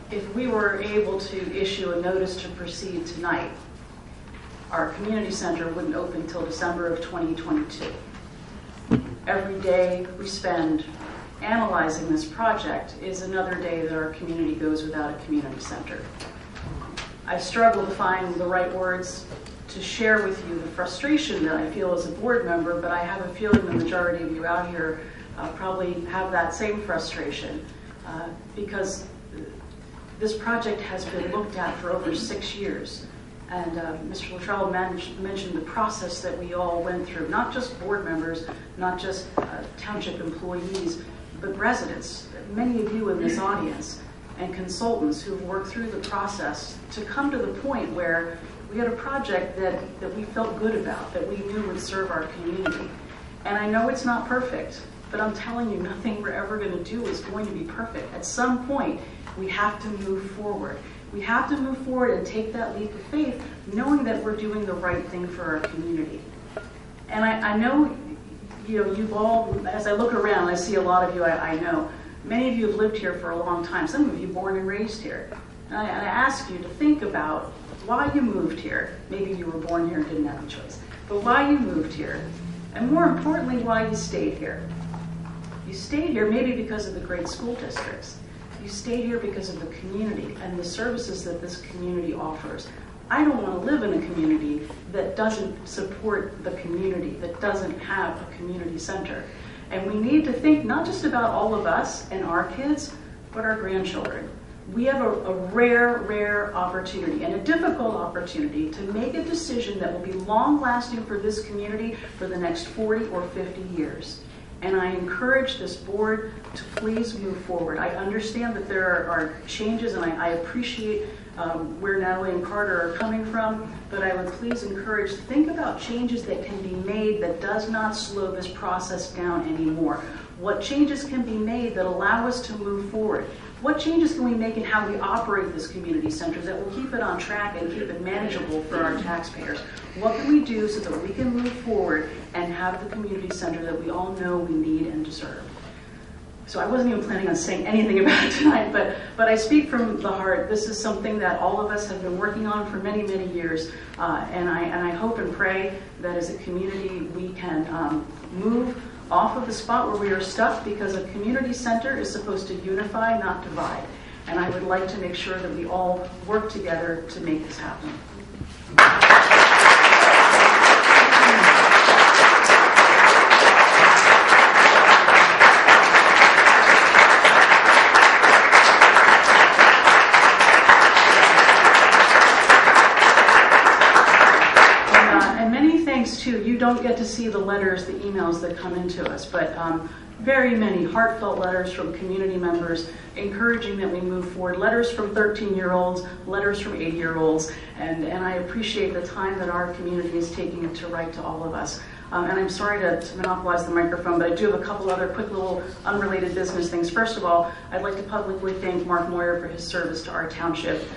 if we were able to issue a notice to proceed tonight, our community center wouldn't open until December of 2022. Every day we spend analyzing this project is another day that our community goes without a community center. I struggle to find the right words to share with you the frustration that I feel as a board member, but I have a feeling the majority of you out here probably have that same frustration because this project has been looked at for over 6 years. And Mr. Luttrell mentioned the process that we all went through, not just board members, not just township employees, but residents, many of you in this audience, and consultants who've worked through the process to come to the point where we had a project that we felt good about, that we knew would serve our community. And I know it's not perfect, but I'm telling you, nothing we're ever going to do is going to be perfect. At some point, we have to move forward. We have to move forward and take that leap of faith, knowing that we're doing the right thing for our community. And I know, you've all, as I look around, I see a lot of you I know. Many of you have lived here for a long time. Some of you born and raised here. And I ask you to think about why you moved here. Maybe you were born here and didn't have a choice. But why you moved here. And more importantly, why you stayed here. You stayed here maybe because of the great school districts. You stayed here because of the community and the services that this community offers. I don't want to live in a community that doesn't support the community, that doesn't have a community center. And we need to think not just about all of us and our kids, but our grandchildren. We have a rare opportunity and a difficult opportunity to make a decision that will be long-lasting for this community for the next 40 or 50 years. And I encourage this board to please move forward. I understand that there are changes, and I appreciate where Natalie and Carter are coming from, but I would please encourage, think about changes that can be made that does not slow this process down anymore. What changes can be made that allow us to move forward? What changes can we make in how we operate this community center that will keep it on track and keep it manageable for our taxpayers? What can we do so that we can move forward and have the community center that we all know we need and deserve? So I wasn't even planning on saying anything about it tonight, but I speak from the heart. This is something that all of us have been working on for many, many years, and I hope and pray that as a community we can move off of the spot where we are stuck, because a community center is supposed to unify, not divide. And I would like to make sure that we all work together to make this happen. Too, you don't get to see the letters, the emails that come into us, but very many heartfelt letters from community members encouraging that we move forward, letters from 13-year-olds, letters from 80-year-olds, and I appreciate the time that our community is taking to write to all of us. And I'm sorry to monopolize the microphone, but I do have a couple other quick little unrelated business things. First of all, I'd like to publicly thank Mark Moyer for his service to our township.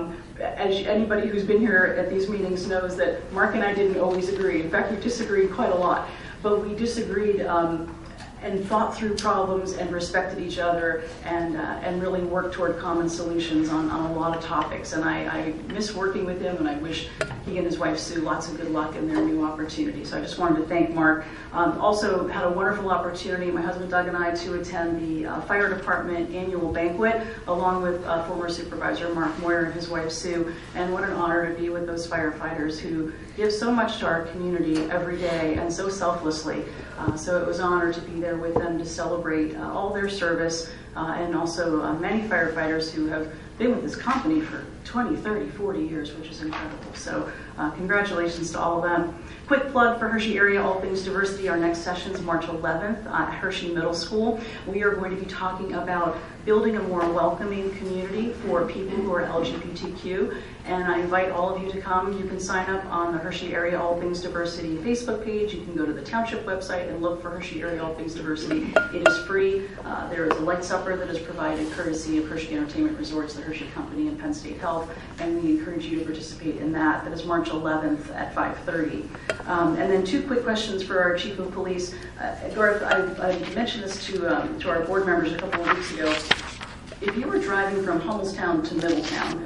As anybody who's been here at these meetings knows that Mark and I didn't always agree. In fact, we disagreed quite a lot, but we disagreed and thought through problems and respected each other and really worked toward common solutions on a lot of topics. And I miss working with him, and I wish he and his wife Sue lots of good luck in their new opportunity. So I just wanted to thank Mark. Also had a wonderful opportunity, my husband Doug and I, to attend the fire department annual banquet along with former supervisor Mark Moyer and his wife Sue. And what an honor to be with those firefighters who give so much to our community every day and so selflessly. So it was an honor to be there with them to celebrate all their service and also many firefighters who have been with this company for 20, 30, 40 years, which is incredible. So congratulations to all of them. Quick plug for Hershey Area All Things Diversity. Our next session is March 11th at Hershey Middle School. We are going to be talking about building a more welcoming community for people who are LGBTQ. And I invite all of you to come. You can sign up on the Hershey Area All Things Diversity Facebook page. You can go to the township website and look for Hershey Area All Things Diversity. It is free. There is a light supper that is provided courtesy of Hershey Entertainment Resorts, the Hershey Company, and Penn State Health. And we encourage you to participate in that. That is March 11th at 5:30. And then two quick questions for our Chief of Police. Garth, I mentioned this to our board members a couple of weeks ago. if you were driving from Hummelstown to Middletown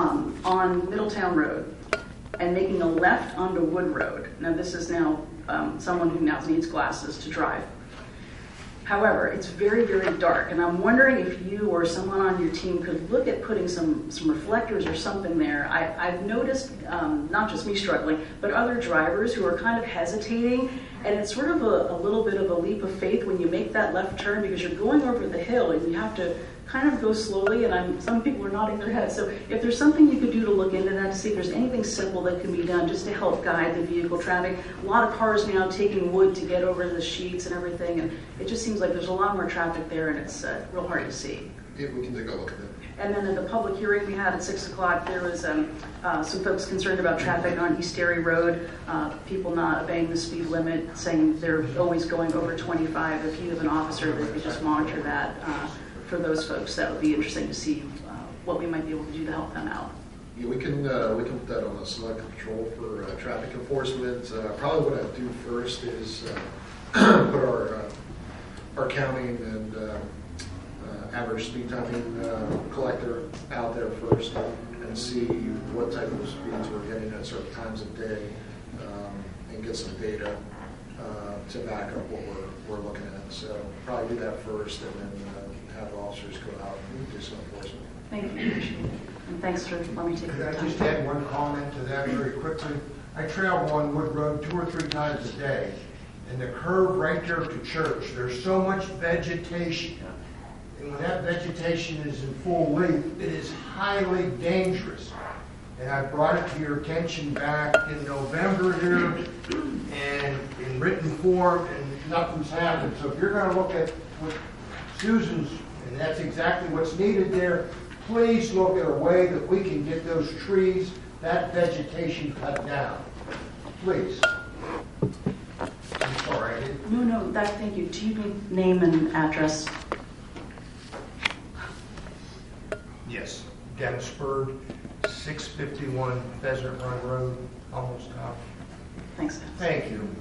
on Middletown Road and making a left onto Wood Road, now this is now someone who now needs glasses to drive. However, it's very, very dark, and I'm wondering if you or someone on your team could look at putting some reflectors or something there. I've noticed, not just me struggling, but other drivers who are kind of hesitating, and it's sort of a little bit of a leap of faith when you make that left turn because you're going over the hill and you have to kind of go slowly, and some people are nodding their heads. So if there's something you could do to look into that to see if there's anything simple that can be done just to help guide the vehicle traffic. A lot of cars now taking wood to get over the sheets and everything, and it just seems like there's a lot more traffic there, and it's real hard to see. Yeah, we can take a look at that. And then at the public hearing we had at 6 o'clock, there was some folks concerned about traffic on East Derry Road, people not obeying the speed limit, saying they're always going over 25. If you have an officer that could just monitor that for those folks, that would be interesting to see what we might be able to do to help them out. Yeah, we can put that on the select patrol for traffic enforcement. Probably what I'd do first is put our counting and average speed timing collector out there first and see what type of speeds we're getting at certain times of day, and get some data to back up what we're looking at. So probably do that first, and then have officers go out and do some enforcement. Thank you. And thanks for letting me take Could the I time. just add one comment to that very quickly? I travel on Wood Road 2 or 3 times a day, and the curve right there to church, there's so much vegetation. And when that vegetation is in full leaf, it is highly dangerous. And I brought it to your attention back in November here, and in written form, and nothing's happened. So if you're going to look at what Susan's, and that's exactly what's needed there, please look at a way that we can get those trees, that vegetation cut down. Please. I'm sorry, I didn't. No, thank you. Do you need name and address? Yes, Dennis Bird, 651 Pheasant Run Road, almost top. Thanks. Thank you.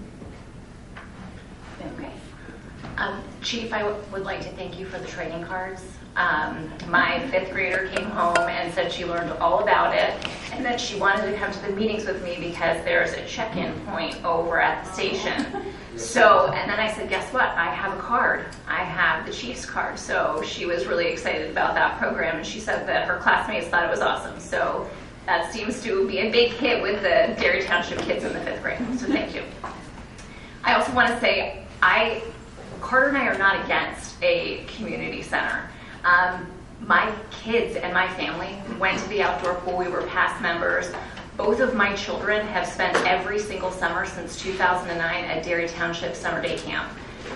Okay. Chief, I would like to thank you for the training cards. My 5th grader came home and said she learned all about it and that she wanted to come to the meetings with me because there's a check-in point over at the station. So, and then I said, guess what? I have a card. I have the Chief's card. So she was really excited about that program, and she said that her classmates thought it was awesome. So that seems to be a big hit with the Derry Township kids in the 5th grade. So thank you. I also want to say, Carter and I are not against a community center. My kids and my family went to the outdoor pool. We were past members. Both of my children have spent every single summer since 2009 at Derry Township Summer Day Camp.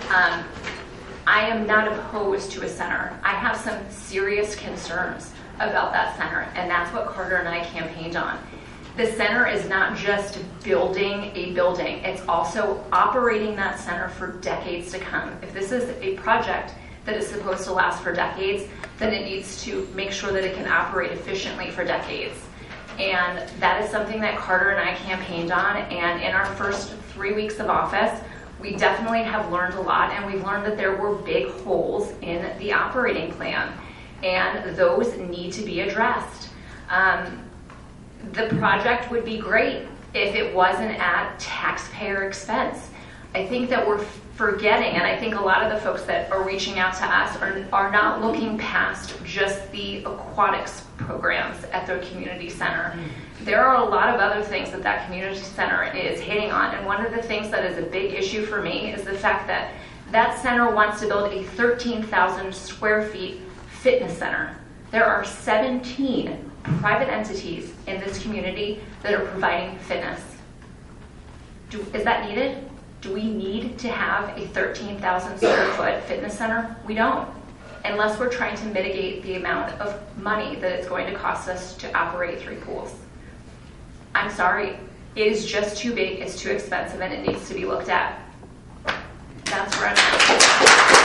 I am not opposed to a center. I have some serious concerns about that center, and that's what Carter and I campaigned on. The center is not just building a building, it's also operating that center for decades to come. If this is a project that is supposed to last for decades, then it needs to make sure that it can operate efficiently for decades. And that is something that Carter and I campaigned on, and in our first 3 weeks of office, we definitely have learned a lot, and we've learned that there were big holes in the operating plan, and those need to be addressed. The project would be great if it wasn't at taxpayer expense. I think that we're forgetting, and I think a lot of the folks that are reaching out to us are not looking past just the aquatics programs at the community center. There are a lot of other things that that community center is hitting on, and one of the things that is a big issue for me is the fact that that center wants to build a 13,000 square feet fitness center. There are 17 private entities in this community that are providing fitness. Is that needed? Do we need to have a 13,000 square foot fitness center? We don't, unless we're trying to mitigate the amount of money that it's going to cost us to operate 3 pools. I'm sorry, it is just too big, it's too expensive, and it needs to be looked at. That's where I'm at.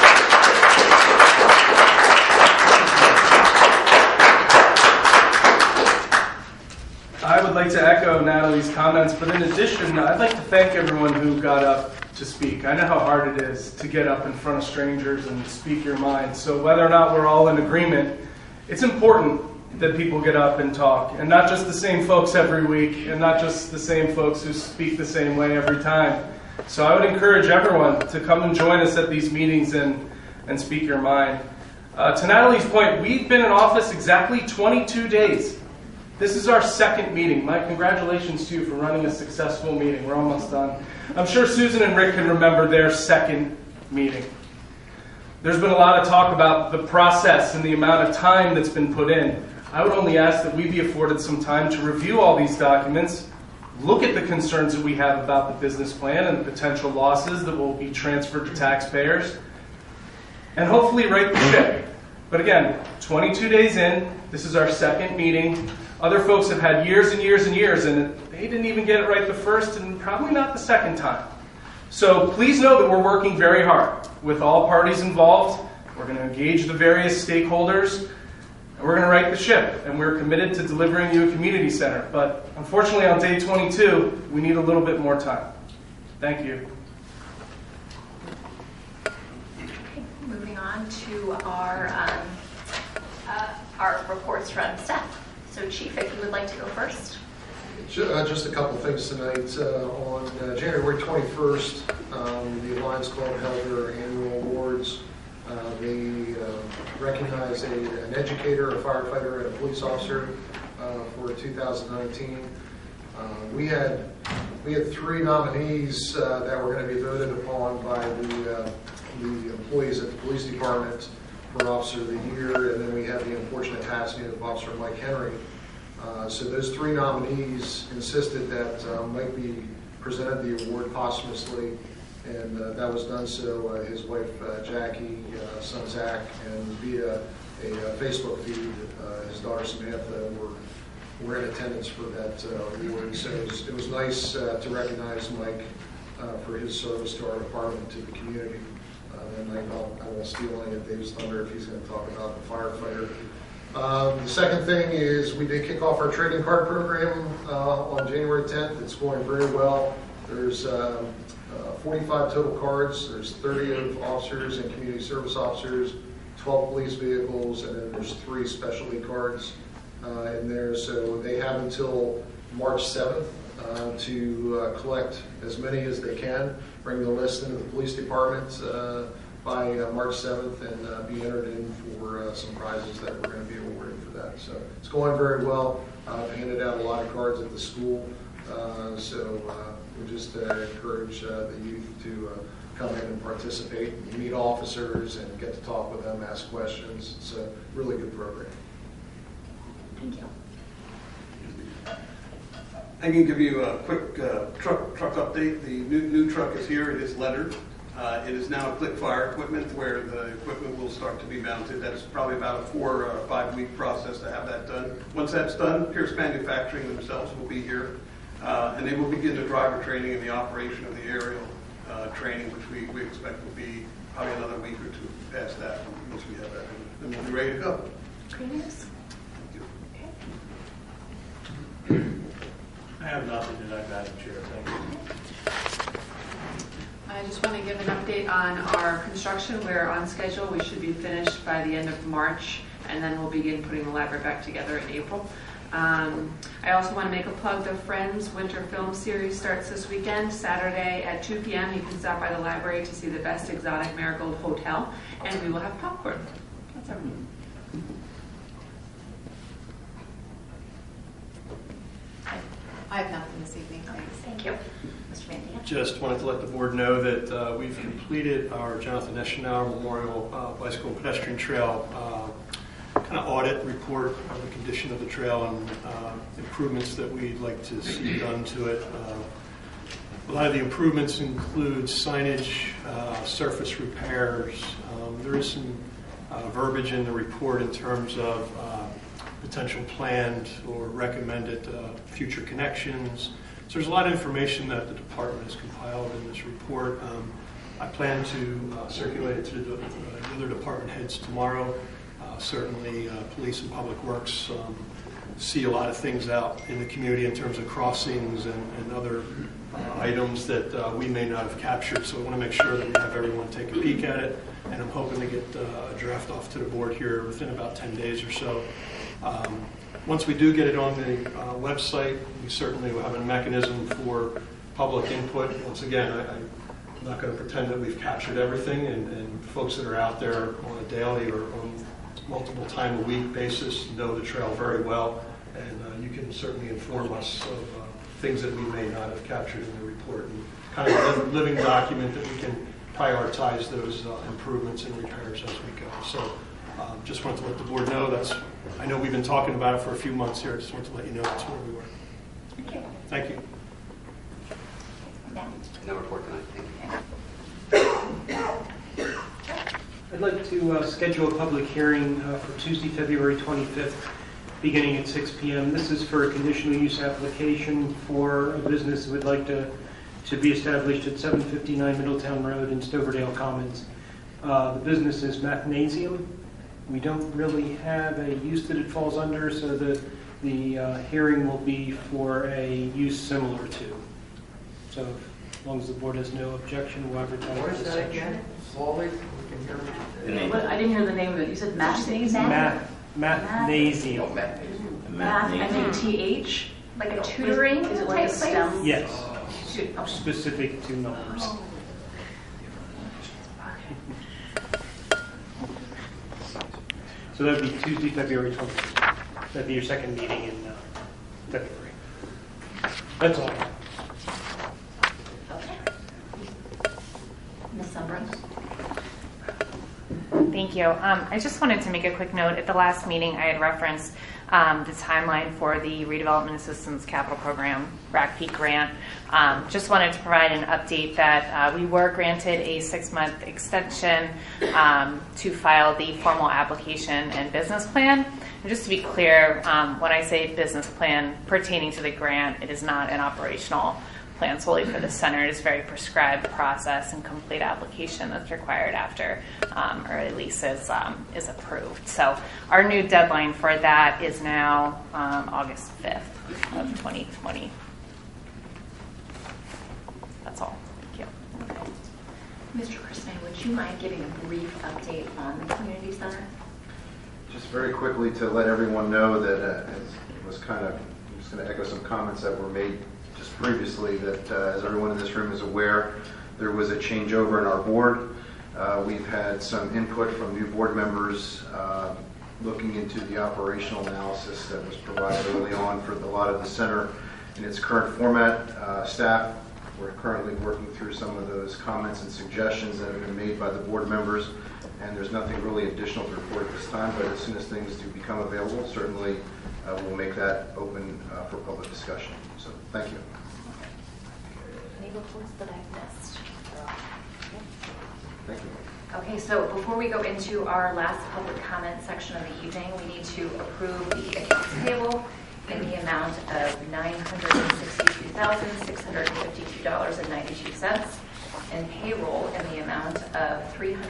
I would like to echo Natalie's comments, but in addition, I'd like to thank everyone who got up to speak. I know how hard it is to get up in front of strangers and speak your mind. So whether or not we're all in agreement, it's important that people get up and talk, and not just the same folks every week, and not just the same folks who speak the same way every time. So I would encourage everyone to come and join us at these meetings and speak your mind. To Natalie's point, we've been in office exactly 22 days. This is our second meeting. My congratulations to you for running a successful meeting. We're almost done. I'm sure Susan and Rick can remember their second meeting. There's been a lot of talk about the process and the amount of time that's been put in. I would only ask that we be afforded some time to review all these documents, look at the concerns that we have about the business plan and the potential losses that will be transferred to taxpayers, and hopefully right the ship. But again, 22 days in, this is our second meeting. Other folks have had years and years and years, and they didn't even get it right the first and probably not the second time. So please know that we're working very hard with all parties involved. We're going to engage the various stakeholders, and we're going to right the ship. And we're committed to delivering you a community center. But unfortunately, on day 22, we need a little bit more time. Thank you. Moving on to our reports from staff. So, Chief, if you would like to go first. Just a couple things tonight. On January 21st, the Lions Club held their annual awards. They recognized an educator, a firefighter, and a police officer for 2019. We had 3 nominees that were going to be voted upon by the employees at the police department for Officer of the Year, and then we had the unfortunate passing of Officer Mike Henry. So those 3 nominees insisted that Mike be presented the award posthumously, and that was done so. His wife Jackie, son Zach, and via a Facebook feed, his daughter Samantha were in attendance for that award. So it was nice to recognize Mike for his service to our department, to the community. And I won't steal any of Dave's thunder if he's going to talk about the firefighter. The second thing is we did kick off our trading card program on January 10th. It's going very well. There's 45 total cards. There's 30 of officers and community service officers, 12 police vehicles, and then there's 3 specialty cards in there. So they have until March 7th to collect as many as they can, bring the list into the police department by March 7th and be entered in for some prizes that we're going to be awarded for that. So it's going very well. Handed out a lot of cards at the school. So we just encourage the youth to come in and participate, and meet officers, and get to talk with them, ask questions. It's a really good program. Thank you. I can give you a quick truck update. The new truck is here. It is lettered. It is now click fire equipment, where the equipment will start to be mounted. That's probably about a 4 or 5 week process to have that done. Once that's done, Pierce Manufacturing themselves will be here, and they will begin the driver training and the operation of the aerial training, which we expect will be probably another week or 2 past that once we have that, and we'll be ready to go. Great news. I have nothing tonight, Madam Chair. Thank you. I just want to give an update on our construction. We're on schedule. We should be finished by the end of March, and then we'll begin putting the library back together in April. I also want to make a plug. The Friends Winter Film Series starts this weekend, Saturday at 2 p.m. You can stop by the library to see the Best Exotic Marigold Hotel, and we will have popcorn. That's everything. I have nothing this evening. Thank you. Mr. Van Dam. Just wanted to let the board know that we've completed our Jonathan Eschenauer Memorial Bicycle and Pedestrian Trail kind of audit report of the condition of the trail and improvements that we'd like to see done to it. A lot of the improvements include signage, surface repairs. There is some verbiage in the report in terms of potential planned or recommended future connections. So there's a lot of information that the department has compiled in this report. I plan to circulate it to the other department heads tomorrow. Certainly police and public works see a lot of things out in the community in terms of crossings and other items that we may not have captured. So I want to make sure that we have everyone take a peek at it. and I'm hoping to get a draft off to the board here within about 10 days or so. Once we do get it on the website, we certainly will have a mechanism for public input. Once again, I'm not going to pretend that we've captured everything, and folks that are out there on a daily or on multiple time a week basis know the trail very well, and you can certainly inform us of things that we may not have captured in the report, and kind of a living document that we can prioritize those improvements and repairs as we go. So just wanted to let the board know I know we've been talking about it for a few months here. I just wanted to let you know that's where we were. Thank you. Thank you. No report tonight. Thank you. I'd like to schedule a public hearing for Tuesday, February 25th, beginning at 6 p.m. This is for a conditional use application for a business that would like to be established at 759 Middletown Road in Stoverdale Commons. The business is Mathnasium. We don't really have a use that it falls under, so the hearing will be for a use similar to. So as long as the board has no objection, we'll advertise. What is that again? Slowly, we can hear me. I didn't hear the name of it. You said Mathnasium? Mathnasium. M-A-T-H? Like a tutoring Is it like a type STEM? place? Yes. Specific to numbers. So that would be Tuesday, February 20th. That'd be your second meeting in February. That's all. Okay. Ms. Sunbrun. Thank you. I just wanted to make a quick note. At the last meeting, I had referenced the timeline for the Redevelopment Assistance Capital Program, RACP grant. Just wanted to provide an update that we were granted a 6-month extension to file the formal application and business plan. And just to be clear, when I say business plan pertaining to the grant, it is not an operational plan solely for the center. It is a very prescribed process and complete application that's required after early lease is approved. So our new deadline for that is now August 5th of 2020. That's all. Thank you. Mr. Christine, would you mind giving a brief update on the community center? Just very quickly to let everyone know that it was kind of, I'm just going to echo some comments that were made just previously, that as everyone in this room is aware, there was a changeover in our board. We've had some input from new board members looking into the operational analysis that was provided early on for a lot of the center in its current format. Staff, we're currently working through some of those comments and suggestions that have been made by the board members, and there's nothing really additional to report at this time, but as soon as things do become available, certainly we'll make that open for public discussion. So thank you. Any reports that I've missed? Thank you. Okay, so before we go into our last public comment section of the evening, we need to approve the accounts payable in the amount of $962,652.92 and payroll in the amount of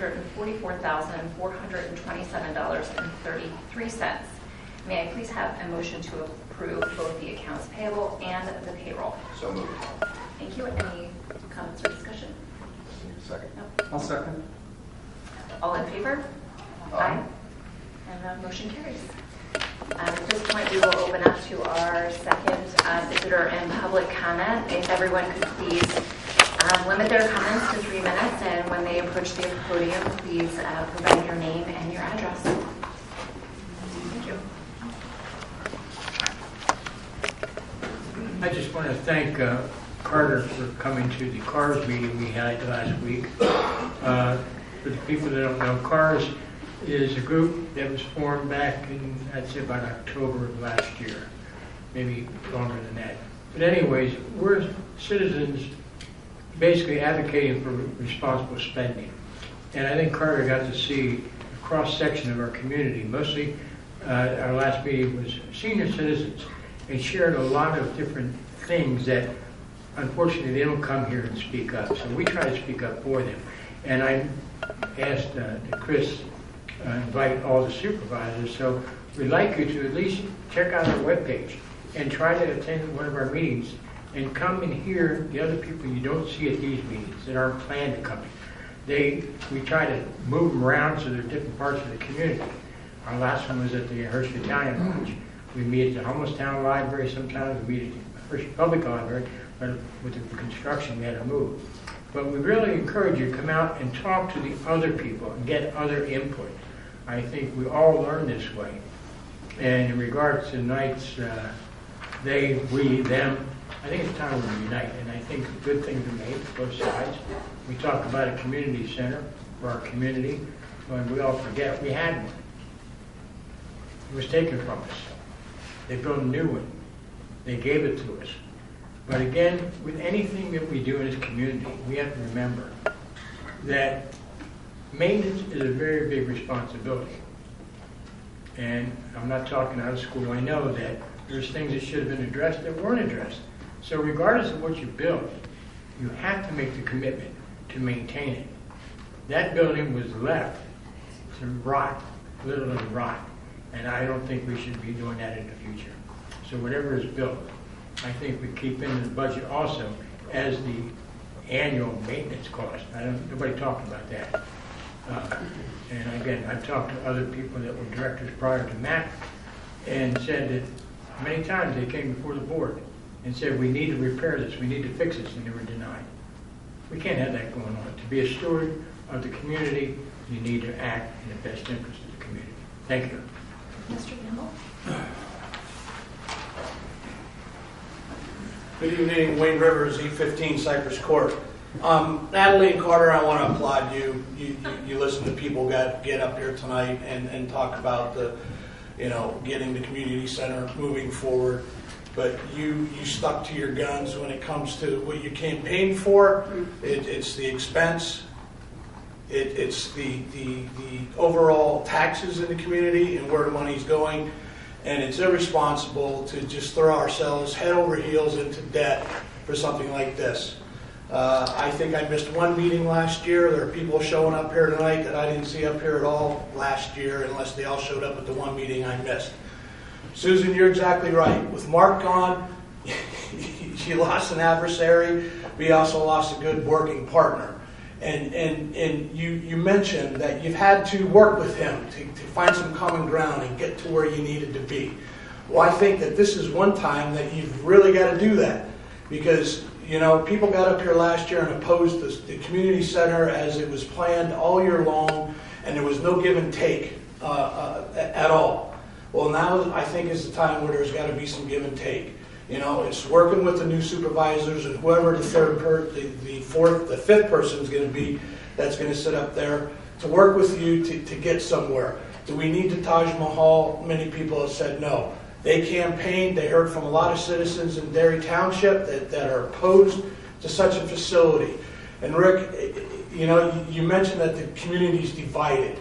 $344,427.33. May I please have a motion to approve both the accounts payable and the payroll? So moved. Thank you. Any comments or discussion? Second. No? I'll second. All in favor? Aye. And the motion carries. At this point, we will open up to our second visitor and public comment. If everyone could please limit their comments to 3 minutes, and when they approach the podium, please provide your name and your address. Thank you. I just want to thank Carter for coming to the CARS meeting we had last week. For the people that don't know, CARS is a group that was formed back in, I'd say, about October of last year, maybe longer than that. But anyways, we're citizens basically advocating for responsible spending. And I think Carter got to see a cross-section of our community. Mostly our last meeting was senior citizens, and shared a lot of different things that unfortunately they don't come here and speak up. So we try to speak up for them. And I asked Chris invite all the supervisors, so we'd like you to at least check out our webpage and try to attend one of our meetings and come and hear the other people you don't see at these meetings that aren't planned to come in. we try to move them around so they're different parts of the community. Our last one was at the Hershey Italian Lodge. We meet at the Homelesstown Library sometimes, we meet at the Hershey Public Library, but with the construction we had to move. But we really encourage you to come out and talk to the other people and get other input. I think we all learn this way. And in regards to tonight's they, we, them, I think it's time we unite. And I think good things are made for both sides. We talk about a community center for our community, when we all forget we had one. It was taken from us. They built a new one. They gave it to us. But again, with anything that we do in this community, we have to remember that maintenance is a very big responsibility. And I'm not talking out of school. I know that there's things that should have been addressed that weren't addressed. So regardless of what you build, you have to make the commitment to maintain it. That building was left to rot, literally rot. And I don't think we should be doing that in the future. So whatever is built, I think we keep in the budget also as the annual maintenance cost. Nobody talked about that. And again, I've talked to other people that were directors prior to Matt and said that many times they came before the board and said, we need to repair this, we need to fix this, and they were denied. We can't have that going on. To be a steward of the community, you need to act in the best interest of the community. Thank you. Mr. Gamble? Good evening, Wayne Rivers, E15 Cypress Court. Natalie and Carter, I want to applaud you. You listen to people get up here tonight and talk about getting the community center moving forward. But you stuck to your guns when it comes to what you campaigned for. It's the expense. It's the overall taxes in the community and where the money's going. And it's irresponsible to just throw ourselves head over heels into debt for something like this. I think I missed one meeting last year. There are people showing up here tonight that I didn't see up here at all last year unless they all showed up at the one meeting I missed. Susan, you're exactly right. With Mark gone, you lost an adversary. We also lost a good working partner. And you mentioned that you've had to work with him to find some common ground and get to where you needed to be. Well, I think that this is one time that you've really got to do that because, people got up here last year and opposed the community center as it was planned all year long, and there was no give and take at all. Well, now I think is the time where there's got to be some give and take. It's working with the new supervisors and whoever the fifth person is going to be that's going to sit up there to work with you to get somewhere. Do we need the Taj Mahal? Many people have said no. They campaigned. They heard from a lot of citizens in Derry Township that are opposed to such a facility. And Rick, you mentioned that the community is divided.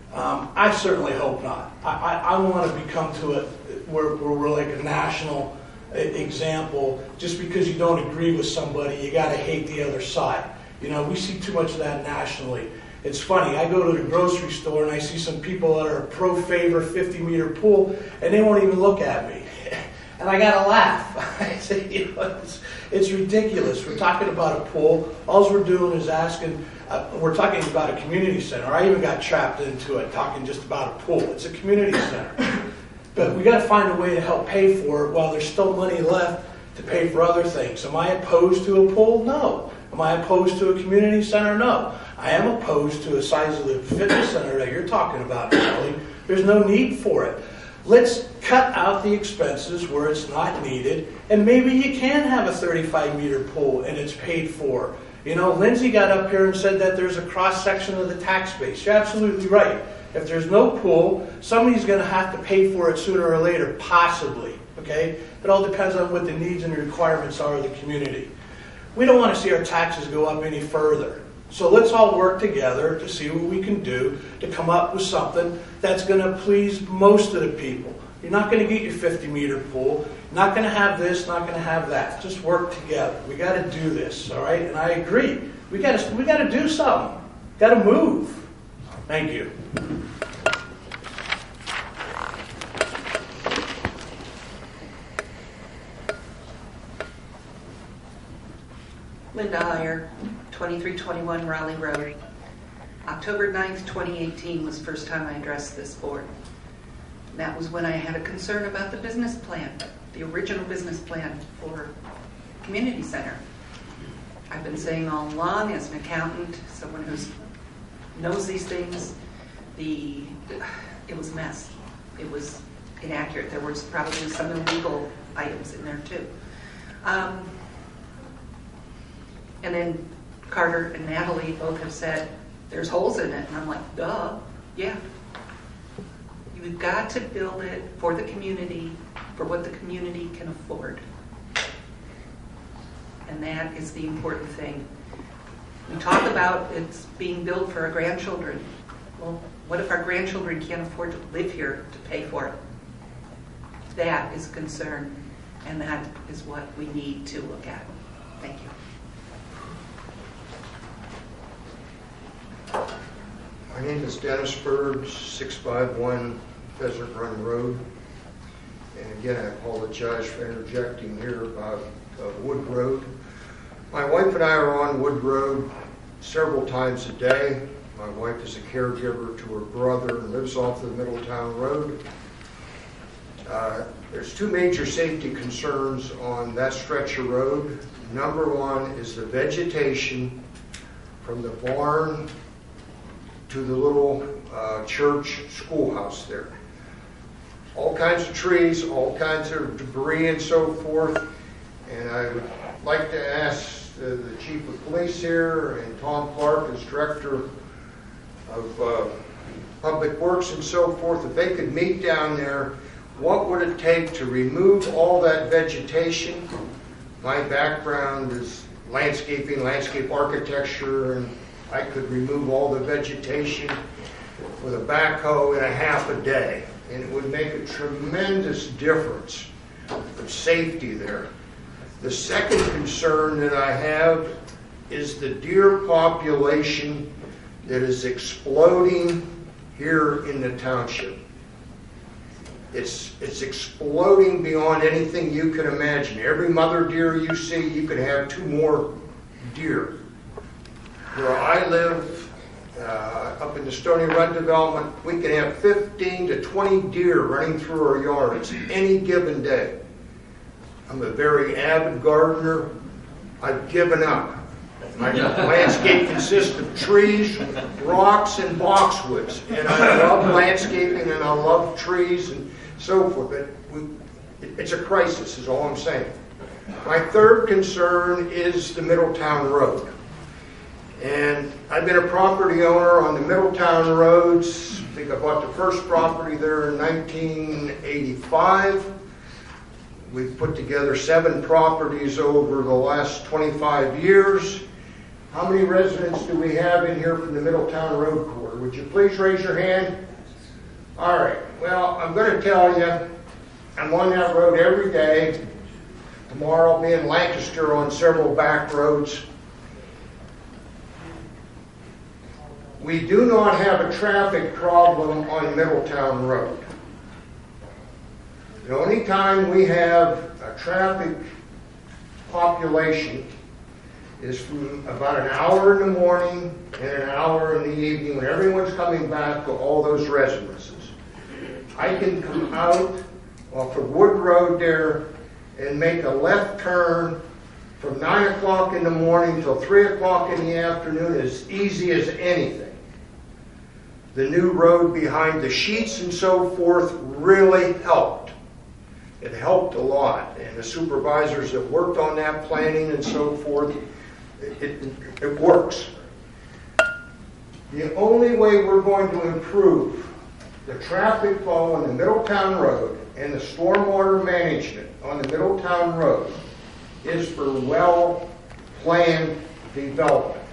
I certainly hope not. I want to become to it where we're like a national example. Just because you don't agree with somebody, you got to hate the other side. We see too much of that nationally. It's funny, I go to the grocery store and I see some people that are pro-favor 50-meter pool, and they won't even look at me. And I got to laugh. I say, it's ridiculous. We're talking about a pool. All we're doing is asking, we're talking about a community center. I even got trapped into it, talking just about a pool. It's a community center. But we got to find a way to help pay for it while there's still money left to pay for other things. Am I opposed to a pool? No. Am I opposed to a community center? No. I am opposed to the size of the fitness center that you're talking about, Natalie. There's no need for it. Let's cut out the expenses where it's not needed, and maybe you can have a 35-meter pool and it's paid for. Lindsay got up here and said that there's a cross-section of the tax base. You're absolutely right. If there's no pool, somebody's going to have to pay for it sooner or later, possibly. Okay? It all depends on what the needs and requirements are of the community. We don't want to see our taxes go up any further. So let's all work together to see what we can do to come up with something that's going to please most of the people. You're not going to get your 50-meter pool. You're not going to have this, not going to have that. Just work together. We got to do this, all right? And I agree. We got to do something. Got to move. Thank you. Linda Heyer, 2321 Raleigh Road. October 9th, 2018 was the first time I addressed this board. That was when I had a concern about the business plan, the original business plan for community center. I've been saying all along, as an accountant, someone who knows these things, it was a mess. It was inaccurate. There was probably some illegal items in there too. And then Carter and Natalie both have said there's holes in it, and I'm like, duh, yeah. You've got to build it for the community, for what the community can afford. And that is the important thing. We talk about it's being built for our grandchildren. Well, what if our grandchildren can't afford to live here to pay for it? That is a concern, and that is what we need to look at. Thank you. My name is Dennis Bird, 651 Pheasant Run Road. And again, I apologize for interjecting here about Wood Road. My wife and I are on Wood Road several times a day. My wife is a caregiver to her brother and lives off the Middletown Road. There's two major safety concerns on that stretch of road. Number one is the vegetation from the barn to the little church schoolhouse there. All kinds of trees, all kinds of debris and so forth. And I would like to ask the chief of police here and Tom Clark as director of public works and so forth, if they could meet down there, what would it take to remove all that vegetation? My background is landscaping, landscape architecture, and I could remove all the vegetation with a backhoe in a half a day. And it would make a tremendous difference of safety there. The second concern that I have is the deer population that is exploding here in the township. It's exploding beyond anything you can imagine. Every mother deer you see, you could have 2 more deer. Where I live, up in the Stony Run development, we can have 15 to 20 deer running through our yards any given day. I'm a very avid gardener. I've given up. My landscape consists of trees, rocks, and boxwoods. And I love landscaping and I love trees and so forth. But it's a crisis is all I'm saying. My third concern is the Middletown Road. And I've been a property owner on the Middletown roads. I think I bought the first property there in 1985. We've put together 7 properties over the last 25 years. How many residents do we have in here from the Middletown Road Corridor? Would you please raise your hand? All right. Well, I'm going to tell you, I'm on that road every day. Tomorrow I'll be in Lancaster on several back roads. We do not have a traffic problem on Middletown Road. The only time we have a traffic population is from about an hour in the morning and an hour in the evening when everyone's coming back to all those residences. I can come out off of Wood Road there and make a left turn from 9 o'clock in the morning till 3 o'clock in the afternoon as easy as anything. The new road behind the sheets and so forth really helped. It helped a lot. And the supervisors that worked on that planning and so forth, it works. The only way we're going to improve the traffic flow on the Middletown Road and the stormwater management on the Middletown Road is for well-planned development.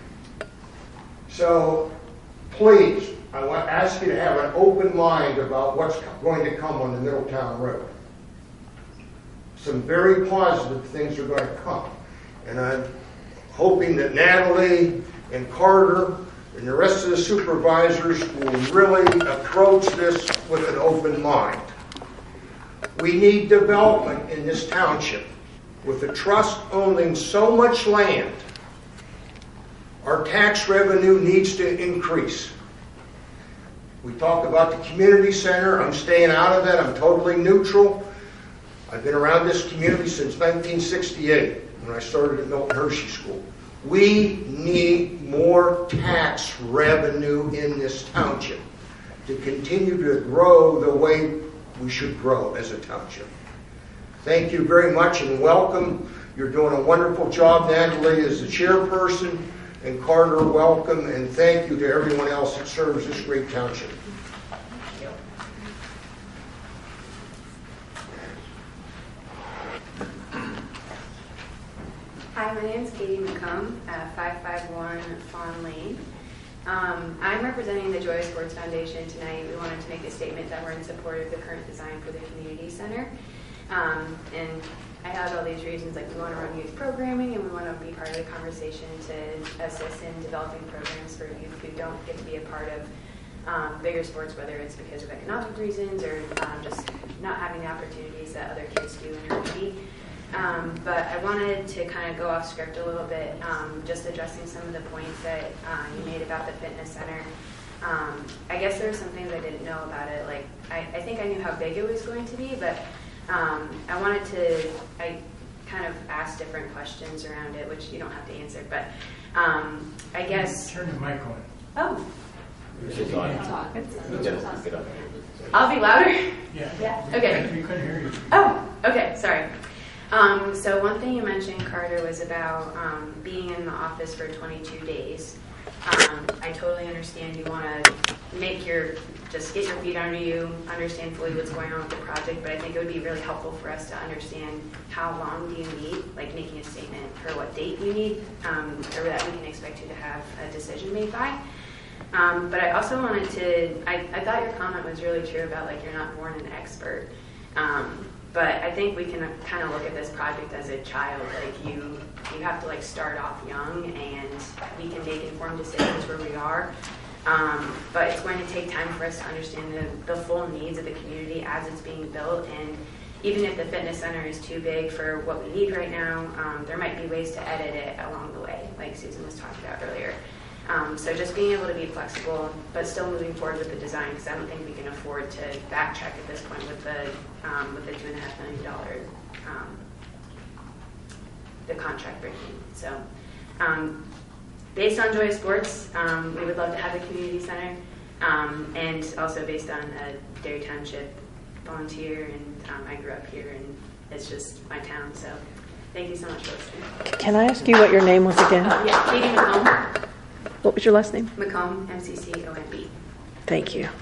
So please, I want to ask you to have an open mind about what's going to come on the Middletown Road. Some very positive things are going to come. And I'm hoping that Natalie and Carter and the rest of the supervisors will really approach this with an open mind. We need development in this township. With the trust owning so much land, Our tax revenue needs to increase. We talk about the community center. I'm staying out of that. I'm totally neutral. I've been around this community since 1968 when I started at Milton Hershey School. We need more tax revenue in this township to continue to grow the way we should grow as a township. Thank you very much and welcome. You're doing a wonderful job, Natalie, as the chairperson, and Carter, welcome, and thank you to everyone else that serves this great township. Hi, my name is Katie McComb at 551 Fawn Lane. I'm representing the Joy Sports Foundation tonight. We wanted to make a statement that we're in support of the current design for the community center. And I have all these reasons, like we want to run youth programming and we want to be part of the conversation to assist in developing programs for youth who don't get to be a part of bigger sports, whether it's because of economic reasons or just not having the opportunities that other kids do in Hershey. But I wanted to kind of go off script a little bit, just addressing some of the points that you made about the fitness center. I guess there were some things I didn't know about it. Like, I think I knew how big it was going to be, but I kind of asked different questions around it, which you don't have to answer, but I guess... Turn the mic on. Oh. It's on. I'll be louder? Yeah. Okay. We couldn't hear you. Oh, okay, sorry. So one thing you mentioned, Carter, was about being in the office for 22 days. I totally understand you want to just get your feet under you, understand fully what's going on with the project, but I think it would be really helpful for us to understand how long do you need, like making a statement for what date you need, or that we can expect you to have a decision made by. But I also wanted to, I thought your comment was really true about like you're not born an expert. But I think we can kind of look at this project as a child. Like you have to like start off young, and we can make informed decisions where we are. But it's going to take time for us to understand the full needs of the community as it's being built. And even if the fitness center is too big for what we need right now, there might be ways to edit it along the way, like Susan was talking about earlier. So just being able to be flexible, but still moving forward with the design, because I don't think we can afford to backtrack at this point with the $2.5 million the contract breaking. So based on Joy Sports, we would love to have a community center, and also based on a Dairy Township volunteer, and I grew up here, and it's just my town. So thank you so much for listening. Can I ask you what your name was again? Yeah, Katie McComb. What was your last name? McComb, MCCOMB. Thank you.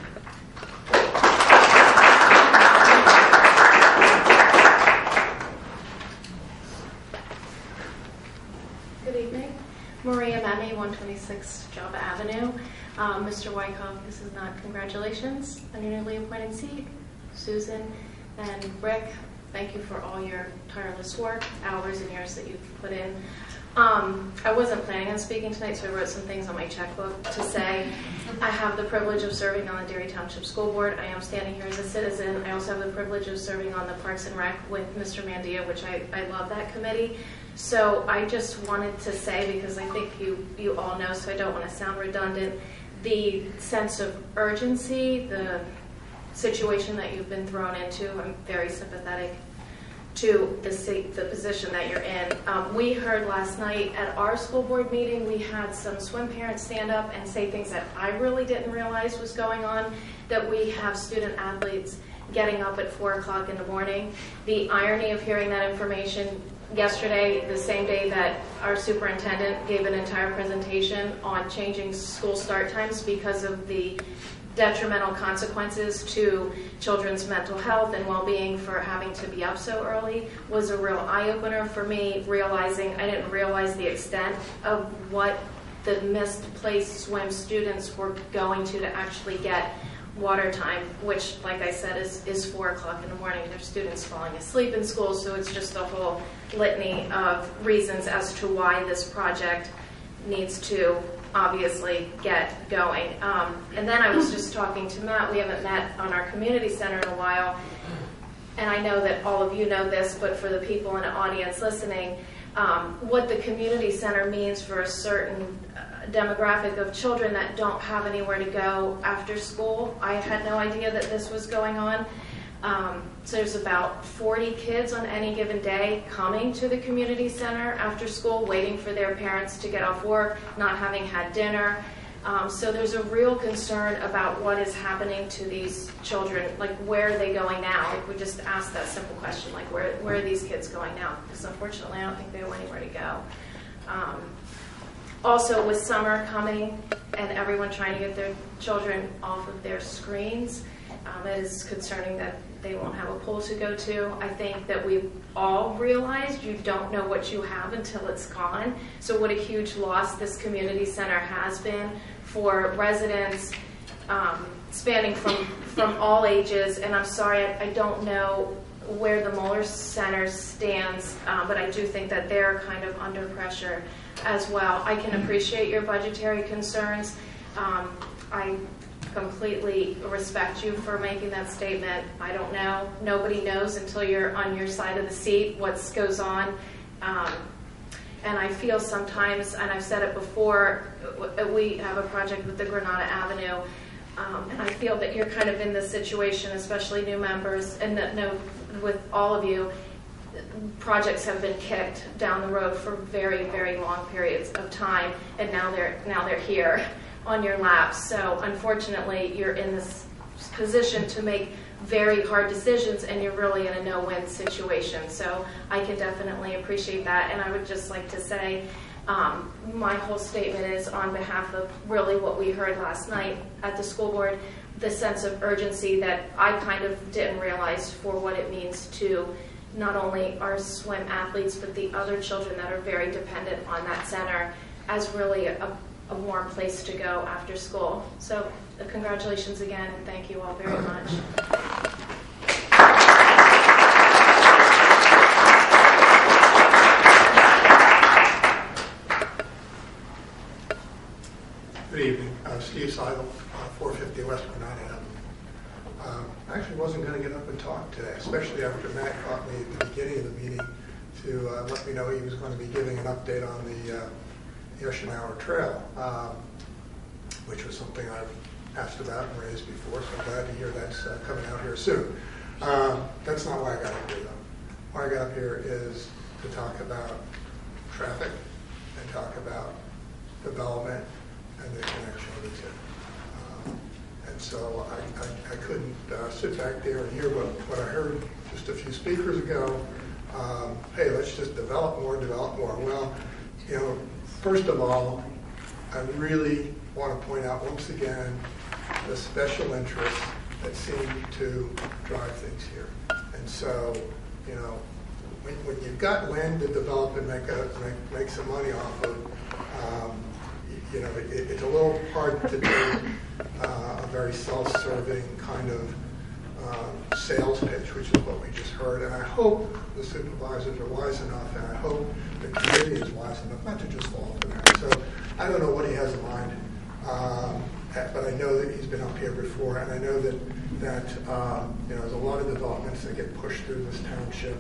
Good evening. Maria Memme, 126 Java Avenue. Mr. Wyckoff, this is not congratulations on your newly appointed seat. Susan and Rick, thank you for all your tireless work, hours and years that you've put in. I wasn't planning on speaking tonight, so I wrote some things on my checkbook to say. I have the privilege of serving on the Dairy Township School Board. I am standing here as a citizen. I also have the privilege of serving on the Parks and Rec with Mr. Mandia, which I love that committee. So I just wanted to say, because I think you all know, so I don't want to sound redundant, the sense of urgency, the situation that you've been thrown into, I'm very sympathetic to the position that you're in. We heard last night at our school board meeting, we had some swim parents stand up and say things that I really didn't realize was going on, that we have student athletes getting up at 4 o'clock in the morning. The irony of hearing that information yesterday, the same day that our superintendent gave an entire presentation on changing school start times because of the detrimental consequences to children's mental health and well-being for having to be up so early, was a real eye-opener for me, realizing I didn't realize the extent of what the misplaced swim students were going to actually get water time, which, like I said, is 4 o'clock in the morning. There's students falling asleep in school, so it's just a whole litany of reasons as to why this project needs to obviously get going. And then I was just talking to Matt. We haven't met on our community center in a while, and I know that all of you know this, but for the people in the audience listening, what the community center means for a certain demographic of children that don't have anywhere to go after school. I had no idea that this was going on. So there's about 40 kids on any given day coming to the community center after school, waiting for their parents to get off work, not having had dinner. So there's a real concern about what is happening to these children, like where are they going now? Like we just asked that simple question, like where are these kids going now? Because unfortunately I don't think they have anywhere to go. Also with summer coming and everyone trying to get their children off of their screens, it is concerning that they won't have a pool to go to. I think that we've all realized you don't know what you have until it's gone. So what a huge loss this community center has been for residents, spanning from all ages. And I'm sorry, I don't know where the Moeller Center stands, but I do think that they're kind of under pressure as well. I can appreciate your budgetary concerns. I completely respect you for making that statement. I don't know. Nobody knows until you're on your side of the seat what goes on. And I feel sometimes, and I've said it before, we have a project with the Granada Avenue, and I feel that you're kind of in this situation, especially new members, and that with all of you, projects have been kicked down the road for very, very long periods of time, and now they're here on your laps. So unfortunately, you're in this position to make very hard decisions, and you're really in a no-win situation. So I can definitely appreciate that, and I would just like to say my whole statement is on behalf of really what we heard last night at the school board, the sense of urgency that I kind of didn't realize for what it means to not only our swim athletes, but the other children that are very dependent on that center as really a warm place to go after school. So congratulations again, and thank you all very much. Good evening. Steve Seidel, 450 West Granada Avenue. I actually wasn't going to get up and talk today, especially after Matt caught me at the beginning of the meeting to let me know he was going to be giving an update on the Yoshinower Trail, which was something I've asked about and raised before, so I'm glad to hear that's coming out here soon. That's not why I got up here, though. Why I got up here is to talk about traffic and talk about development and the connection of the two. And so I couldn't sit back there and hear what I heard just a few speakers ago. Hey, let's just develop more. Well, you know, first of all, I really want to point out once again the special interests that seem to drive things here. And so, you know, when you've got land to develop and make some money off of, you know, it's a little hard to do a very self-serving kind of sales pitch, which is what we just heard. And I hope the supervisors are wise enough, and I hope the committee is wise enough not to just fall for that. So I don't know what he has in mind, but I know that he's been up here before, and I know that you know, there's a lot of developments that get pushed through this township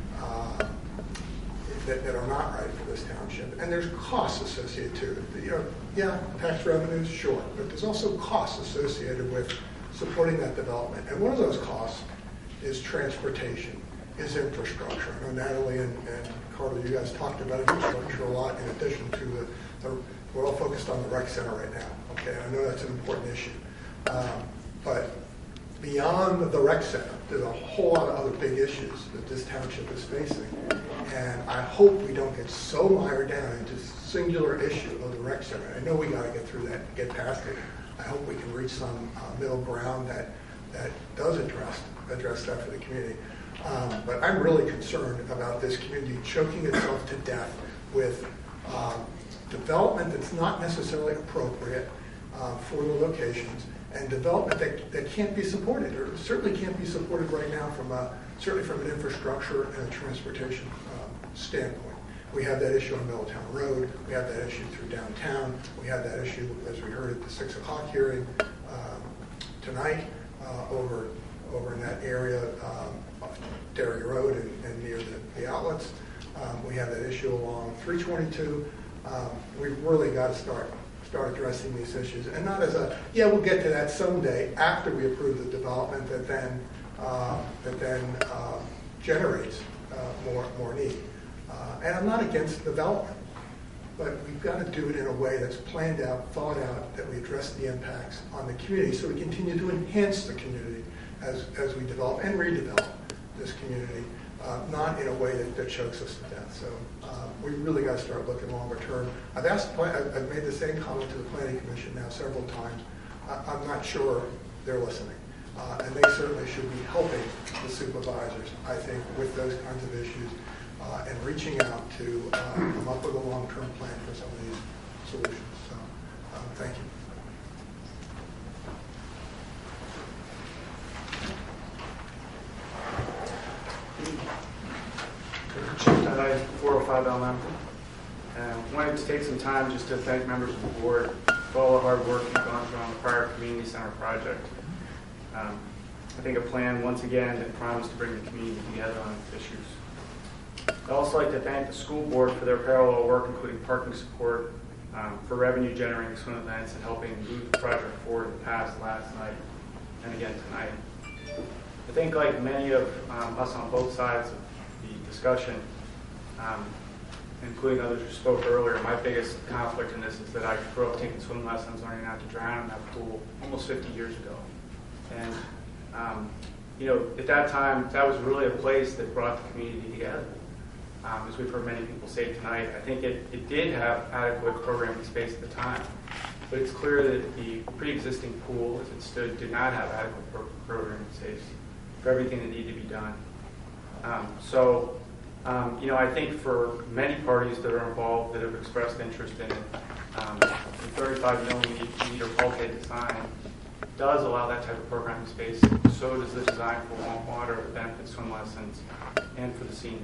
that are not right for this township. And there's costs associated to it. You know, yeah, tax revenues, sure, but there's also costs associated with supporting that development. And one of those costs is transportation, is infrastructure. I know Natalie and Carter, you guys talked about infrastructure a lot in addition to we're all focused on the rec center right now. Okay, I know that's an important issue. But beyond the rec center, there's a whole lot of other big issues that this township is facing. And I hope we don't get so mired down into this singular issue of the rec center. I know we got to get through that and get past it. I hope we can reach some middle ground that does address that for the community. But I'm really concerned about this community choking itself to death with development that's not necessarily appropriate for the locations, and development that can't be supported, or certainly can't be supported right now certainly from an infrastructure and a transportation standpoint. We have that issue on Middletown Road. We have that issue through downtown. We have that issue, as we heard at the 6 o'clock hearing tonight, over in that area of Derry Road and near the outlets. We have that issue along 322. We've really got to start start addressing these issues. And not as a, yeah, we'll get to that someday after we approve the development that then generates more need. And I'm not against development, but we've got to do it in a way that's planned out, thought out, that we address the impacts on the community so we continue to enhance the community as we develop and redevelop this community, not in a way that chokes us to death. So we really got to start looking longer term. I've made the same comment to the Planning Commission now several times. I'm not sure they're listening. And they certainly should be helping the supervisors, I think, with those kinds of issues and reaching out to come up with a long-term plan for some of these solutions. So thank you. Chief Dunn, 405 Almanza. Wanted to take some time just to thank members of the board for all the hard work you've gone through on the prior community center project. I think a plan, once again, that promised to bring the community together on issues. I'd also like to thank the school board for their parallel work, including parking support, for revenue generating swim events and helping move the project forward in the past last night and again tonight. I think like many of us on both sides of the discussion, including others who spoke earlier, my biggest conflict in this is that I grew up taking swim lessons, learning not to drown in that pool almost 50 years ago. And, at that time, that was really a place that brought the community together. As we've heard many people say tonight, I think it did have adequate programming space at the time. But it's clear that the pre-existing pool, as it stood, did not have adequate programming space for everything that needed to be done. I think for many parties that are involved that have expressed interest in it, the 35 millimeter bulkhead design does allow that type of programming space. So does the design for warm water that benefits swim lessons and for the seniors.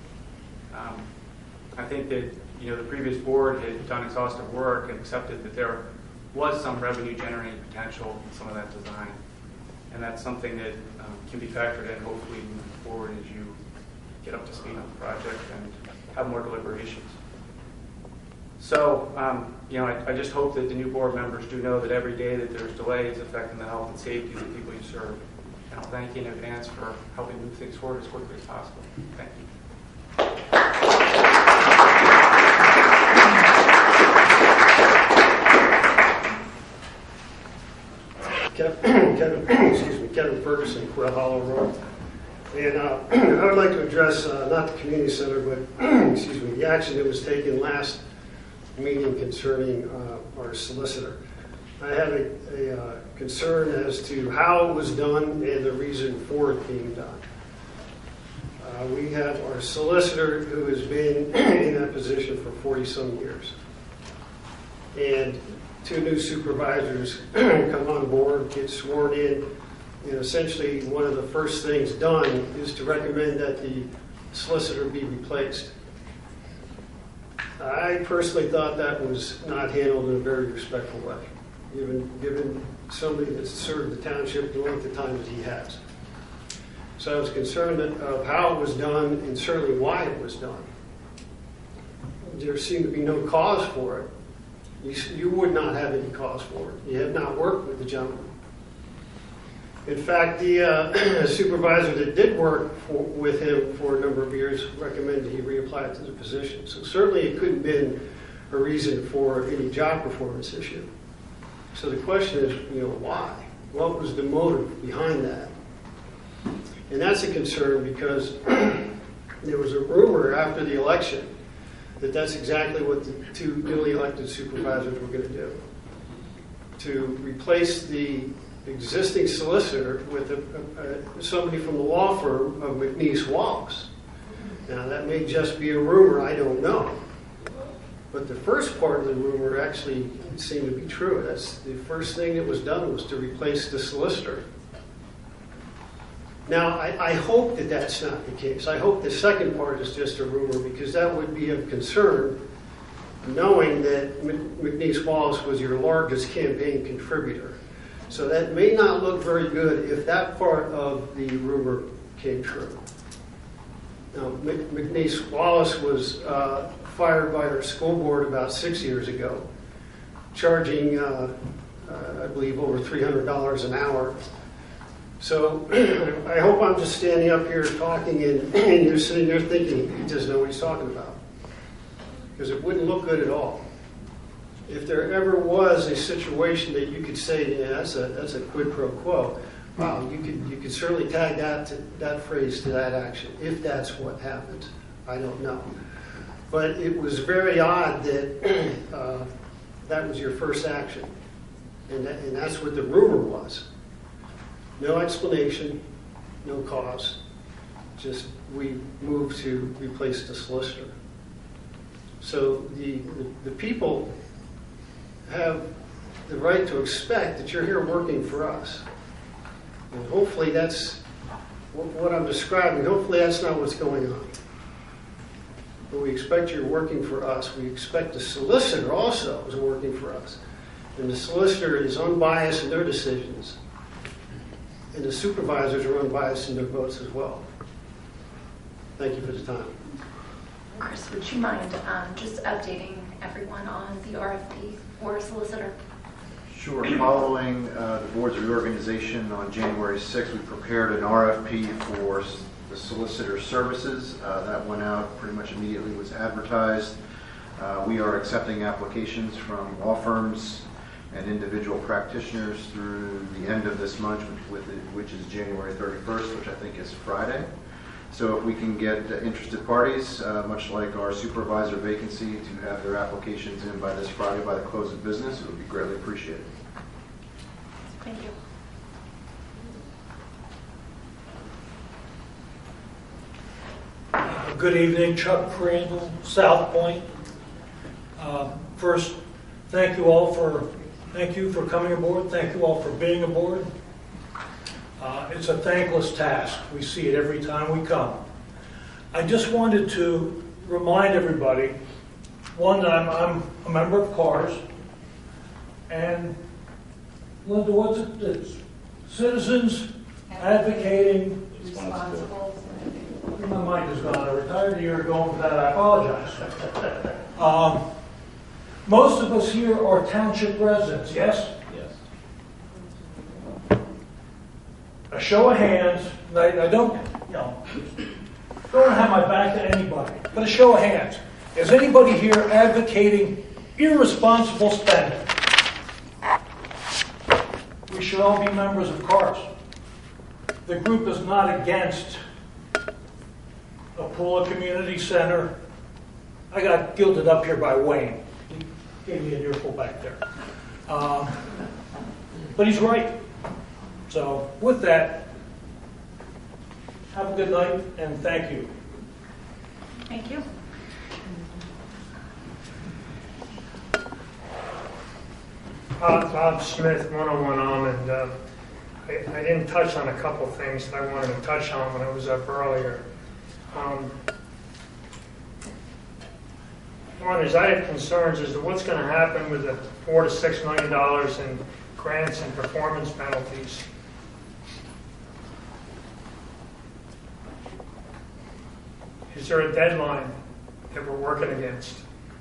I think that the previous board had done exhaustive work and accepted that there was some revenue generating potential in some of that design, and that's something that can be factored in hopefully moving forward as you get up to speed on the project and have more deliberations. So, I just hope that the new board members do know that every day that there's delays affecting the health and safety of the people you serve. And I'll thank you in advance for helping move things forward as quickly as possible. Thank you. Kevin Ferguson, Quail Hollow Road. And I would like to address not the community center, but the action that was taken last meeting concerning our solicitor. I had a concern as to how it was done and the reason for it being done. We have our solicitor who has been in that position for 40-some years. And 2 new supervisors come on board, get sworn in, and essentially one of the first things done is to recommend that the solicitor be replaced. I personally thought that was not handled in a very respectful way, given somebody that's served the township the length of time that he has. So I was concerned of how it was done and certainly why it was done. There seemed to be no cause for it. You would not have any cause for it. You have not worked with the gentleman. In fact, the supervisor that did work with him for a number of years recommended he reapply to the position. So certainly it couldn't have been a reason for any job performance issue. So the question is, why? What was the motive behind that? And that's a concern because there was a rumor after the election that that's exactly what the 2 newly elected supervisors were going to do. To replace the existing solicitor with somebody from the law firm of McNeese Wallace. Now, that may just be a rumor, I don't know. But the first part of the rumor actually seemed to be true. That's the first thing that was done was to replace the solicitor. Now, I hope that that's not the case. I hope the second part is just a rumor because that would be of concern knowing that McNeese Wallace was your largest campaign contributor. So that may not look very good if that part of the rumor came true. Now, McNeese Wallace was fired by our school board about 6 years ago. charging, I believe, over $300 an hour. So I hope I'm just standing up here talking and you're sitting there thinking he doesn't know what he's talking about. Because it wouldn't look good at all. If there ever was a situation that you could say, yeah, that's a quid pro quo, wow, you could certainly tag that phrase to that action, if that's what happened. I don't know. But it was very odd that that was your first action. And that's what the rumor was. No explanation, no cause. Just we moved to replace the solicitor. So the people have the right to expect that you're here working for us. And hopefully that's what I'm describing. Hopefully that's not what's going on. But we expect you're working for us. We expect the solicitor also is working for us. And the solicitor is unbiased in their decisions. And the supervisors are unbiased in their votes as well. Thank you for the time. Chris, would you mind just updating everyone on the RFP for solicitor? Sure. Following the board's reorganization on January 6th, we prepared an RFP for the solicitor services. That went out pretty much immediately, was advertised. We are accepting applications from law firms and individual practitioners through the end of this month, which is January 31st, which I think is Friday. So if we can get interested parties, much like our supervisor vacancy, to have their applications in by this Friday, by the close of business, it would be greatly appreciated. Thank you. Good evening, Chuck Crandall, South Point. First, thank you for coming aboard. Thank you all for being aboard. It's a thankless task. We see it every time we come. I just wanted to remind everybody, one, that I'm a member of CARS, and Linda, what's it? It's Citizens Advocating. My mind is gone. I retired a year ago, for that I apologize. Most of us here are township residents, yes? A show of hands. I don't have my back to anybody, but a show of hands. Is anybody here advocating irresponsible spending? We should all be members of CARS. The group is not against a Pula Community Center. I got guilted up here by Wayne. He gave me an earful back there. But he's right. So with that, have a good night and thank you. Thank you. Bob Smith, 101 Almond. I didn't touch on a couple things that I wanted to touch on when I was up earlier. One is I have concerns as to what's going to happen with the $4 to $6 million in grants and performance penalties. Is there a deadline that we're working against?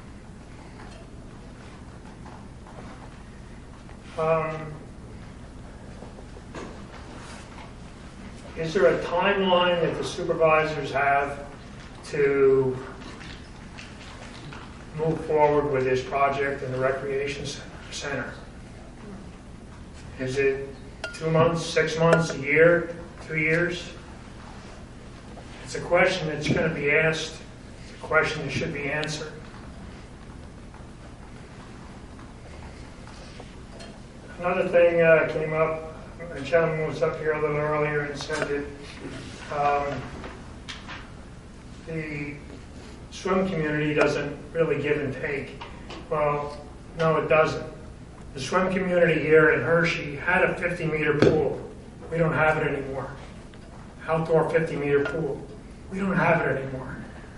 Is there a timeline that the supervisors have to move forward with this project in the recreation center? Is it 2 months, 6 months, a year, 2 years? It's a question that's going to be asked. It's a question that should be answered. Another thing came up. A gentleman was up here a little earlier and said that the swim community doesn't really give and take. Well, no, it doesn't. The swim community here in Hershey had a 50-meter pool. We don't have it anymore. Outdoor 50-meter pool. We don't have it anymore.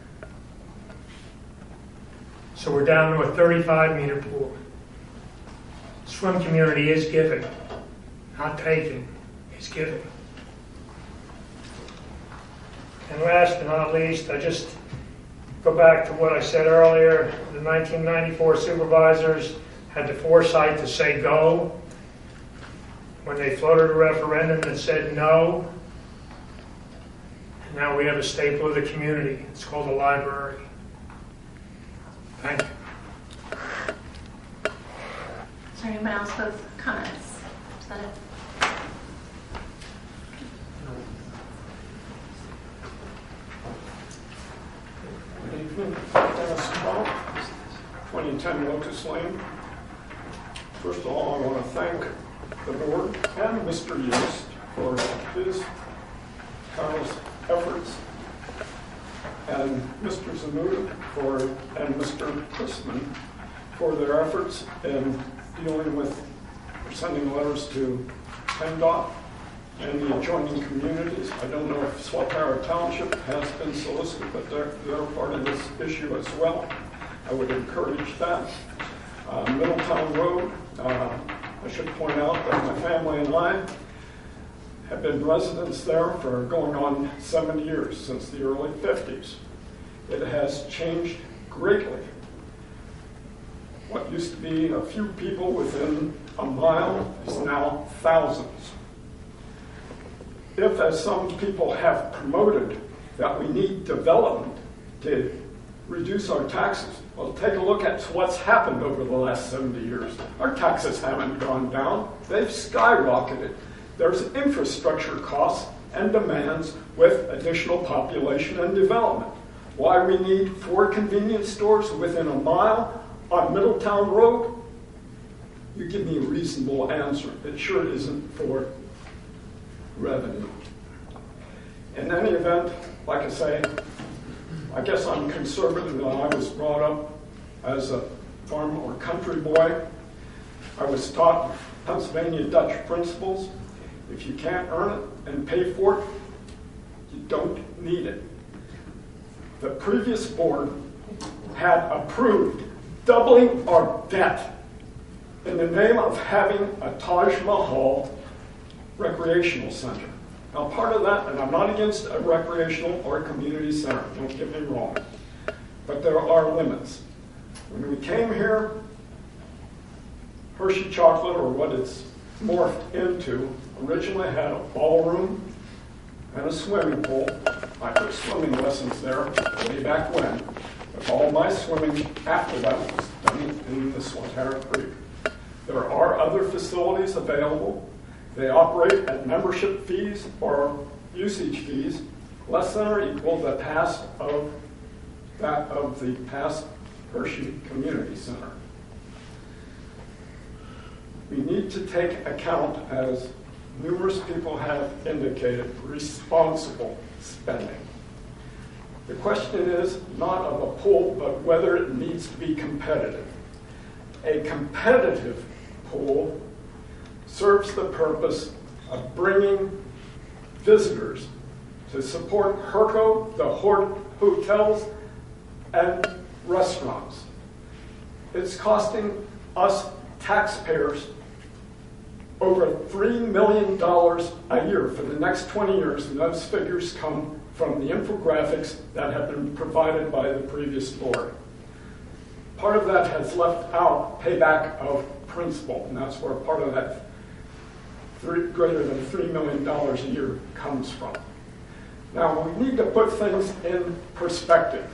So we're down to a 35-meter pool. Swim community is giving, not taking, it's giving. And last but not least, I just go back to what I said earlier. The 1994 supervisors had the foresight to say go when they floated a referendum that said no. And now we have a staple of the community. It's called the library. Thank you. Is there anyone else with comments? Is that it? Good evening. Dennis Ball, 2010 Locust Lane. First of all, I want to thank the board and Mr. Yost for his tireless efforts, and Mr. Zamuda and Mr. Chrisman for their efforts in dealing with sending letters to PennDOT and the adjoining communities. I don't know if Swatara Township has been solicited, but they're part of this issue as well. I would encourage that. Middletown Road, I should point out that my family and I have been residents there for going on 7 years, since the early 50s. It has changed greatly. What used to be a few people within a mile is now thousands. If, as some people have promoted, that we need development to reduce our taxes, well, take a look at what's happened over the last 70 years. Our taxes haven't gone down. They've skyrocketed. There's infrastructure costs and demands with additional population and development. Why we need 4 convenience stores within a mile on Middletown Road? You give me a reasonable answer. It sure isn't for revenue. In any event, like I say, I guess I'm conservative, and I was brought up as a farm or country boy. I was taught Pennsylvania Dutch principles. If you can't earn it and pay for it, you don't need it. The previous board had approved doubling our debt in the name of having a Taj Mahal recreational center. Now, part of that, and I'm not against a recreational or community center, don't get me wrong, but there are limits. When we came here, Hershey Chocolate, or what it's morphed into, originally had a ballroom and a swimming pool. I took swimming lessons there way back when, but all my swimming after that was done in the Swatara Creek. There are other facilities available. They operate at membership fees or usage fees less than or equal the past of that of the past Hershey Community Center. We need to take account, as numerous people have indicated, responsible spending. The question is not of a pool, but whether it needs to be competitive. A competitive pool serves the purpose of bringing visitors to support HERCO, the hotels and restaurants. It's costing us taxpayers over $3 million a year for the next 20 years, and those figures come from the infographics that have been provided by the previous board. Part of that has left out payback of principal, and that's where part of that greater than $3 million a year comes from. Now, we need to put things in perspective.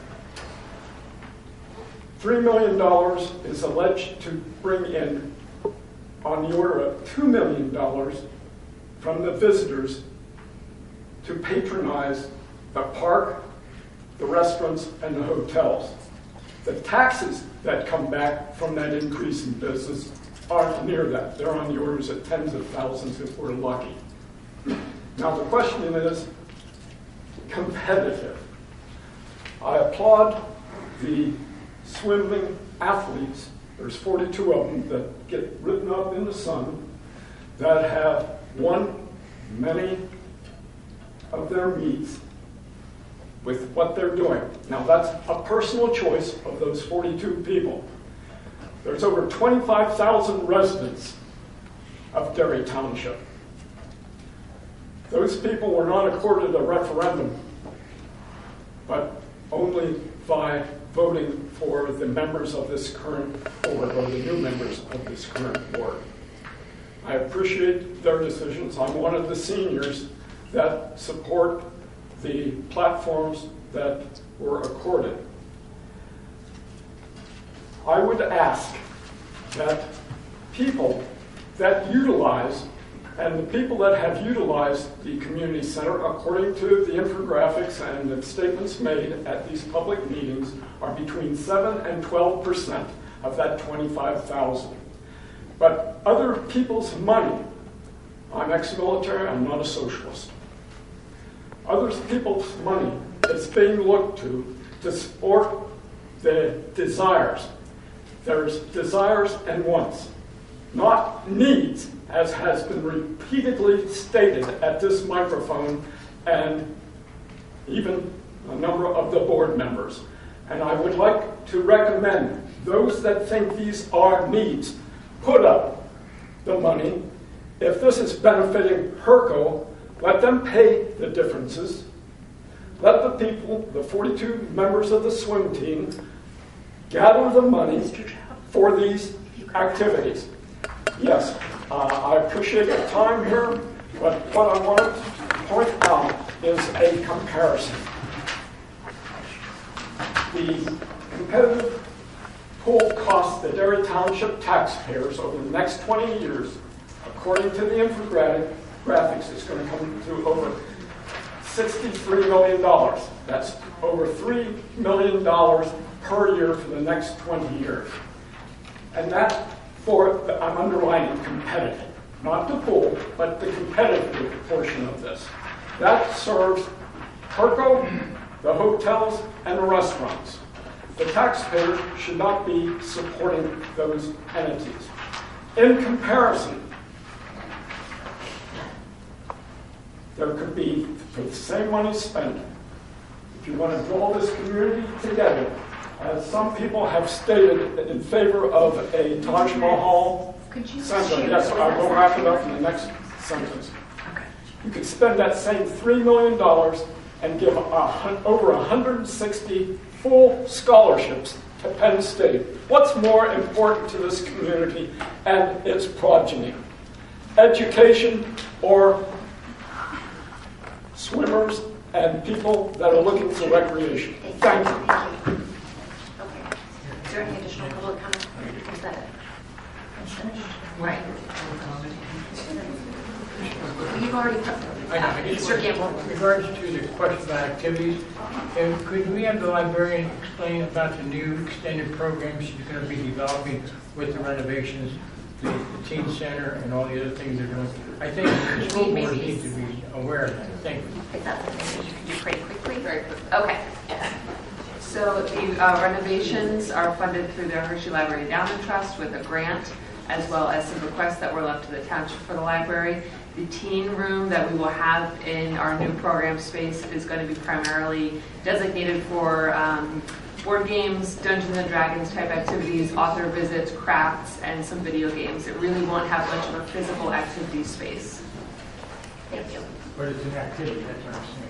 $3 million is alleged to bring in on the order of $2 million from the visitors to patronize the park, the restaurants, and the hotels. The taxes that come back from that increase in business aren't near that. They're on the orders of tens of thousands if we're lucky. Now the question is competitive. I applaud the swimming athletes. There's 42 of them that get written up in the sun that have won many of their meets with what they're doing. Now that's a personal choice of those 42 people. There's over 25,000 residents of Derry Township. Those people were not accorded a referendum, but only by voting for the members of this current board or the new members of this current board. I appreciate their decisions. I'm one of the seniors that support the platforms that were accorded. I would ask that people that utilize, and the people that have utilized the community center, according to the infographics and the statements made at these public meetings, are between 7 and 12% of that 25,000. But other people's money, I'm ex-military, I'm not a socialist. Other people's money is being looked to support the desires. There's desires and wants, not needs, as has been repeatedly stated at this microphone and even a number of the board members. And I would like to recommend those that think these are needs, put up the money. If this is benefiting HERCO, let them pay the differences. Let the people, the 42 members of the swim team, gather the money for these activities. Yes, I appreciate the time here, but what I wanted to point out is a comparison. The competitive pool cost the Derry Township taxpayers over the next 20 years, according to the infographics, is going to come to over $63 million. That's over $3 million per year for the next 20 years. And that, I'm underlining competitive, not the pool, but the competitive portion of this. That serves HERCO, the hotels, and the restaurants. The taxpayer should not be supporting those entities. In comparison, there could be, for the same money spent, if you want to draw this community together, as some people have stated in favor of a Taj Mahal center. Yes, I will wrap it up in the next sentence. You could spend that same $3 million and give over 160 full scholarships to Penn State. What's more important to this community and its progeny? Education or swimmers and people that are looking for recreation? Thank you. Is there any additional public comment? Is that it? Right. You've already Mr. Gamble. In regards to the question about activities, could we have the librarian explain about the new extended programs she's going to be developing with the renovations, the teen center, and all the other things they're doing? I think the school board needs to be aware of that. Thank you. If that's something you can do pretty quickly. Very quickly. Okay. So the renovations are funded through the Hershey Library Endowment Trust with a grant, as well as some requests that were left to the township for the library. The teen room that we will have in our new program space is going to be primarily designated for board games, Dungeons and Dragons type activities, author visits, crafts, and some video games. It really won't have much of a physical activity space. Thank you. But it's an activity, that's what I'm saying.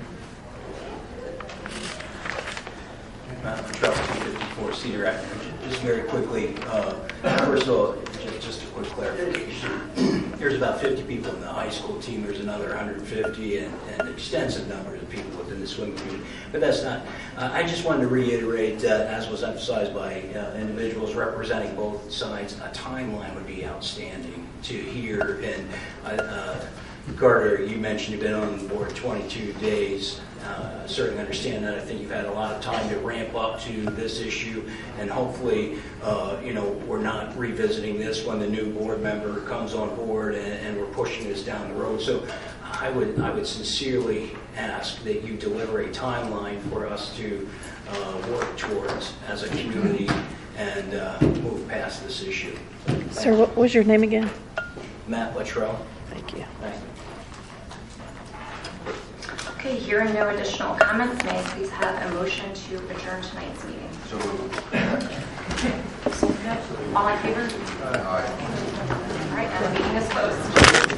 Travel 254 Cedar Avenue. Just very quickly, first of all, just a quick clarification. There's about 50 people in the high school team. There's another 150 and extensive numbers of people within the swim community. But that's not. I just wanted to reiterate, as was emphasized by individuals representing both sides, a timeline would be outstanding to hear. And Carter, you mentioned you've been on the board 22 days. Certainly understand that. I think you've had a lot of time to ramp up to this issue, and hopefully, we're not revisiting this when the new board member comes on board and we're pushing this down the road. So, I would sincerely ask that you deliver a timeline for us to work towards as a community and move past this issue. Sir, what was your name again? Matt Luttrell. Thank you. Thank you. Okay, hearing no additional comments, may I please have a motion to adjourn tonight's meeting? So moved. All in favor? Aye. All right, and the meeting is closed.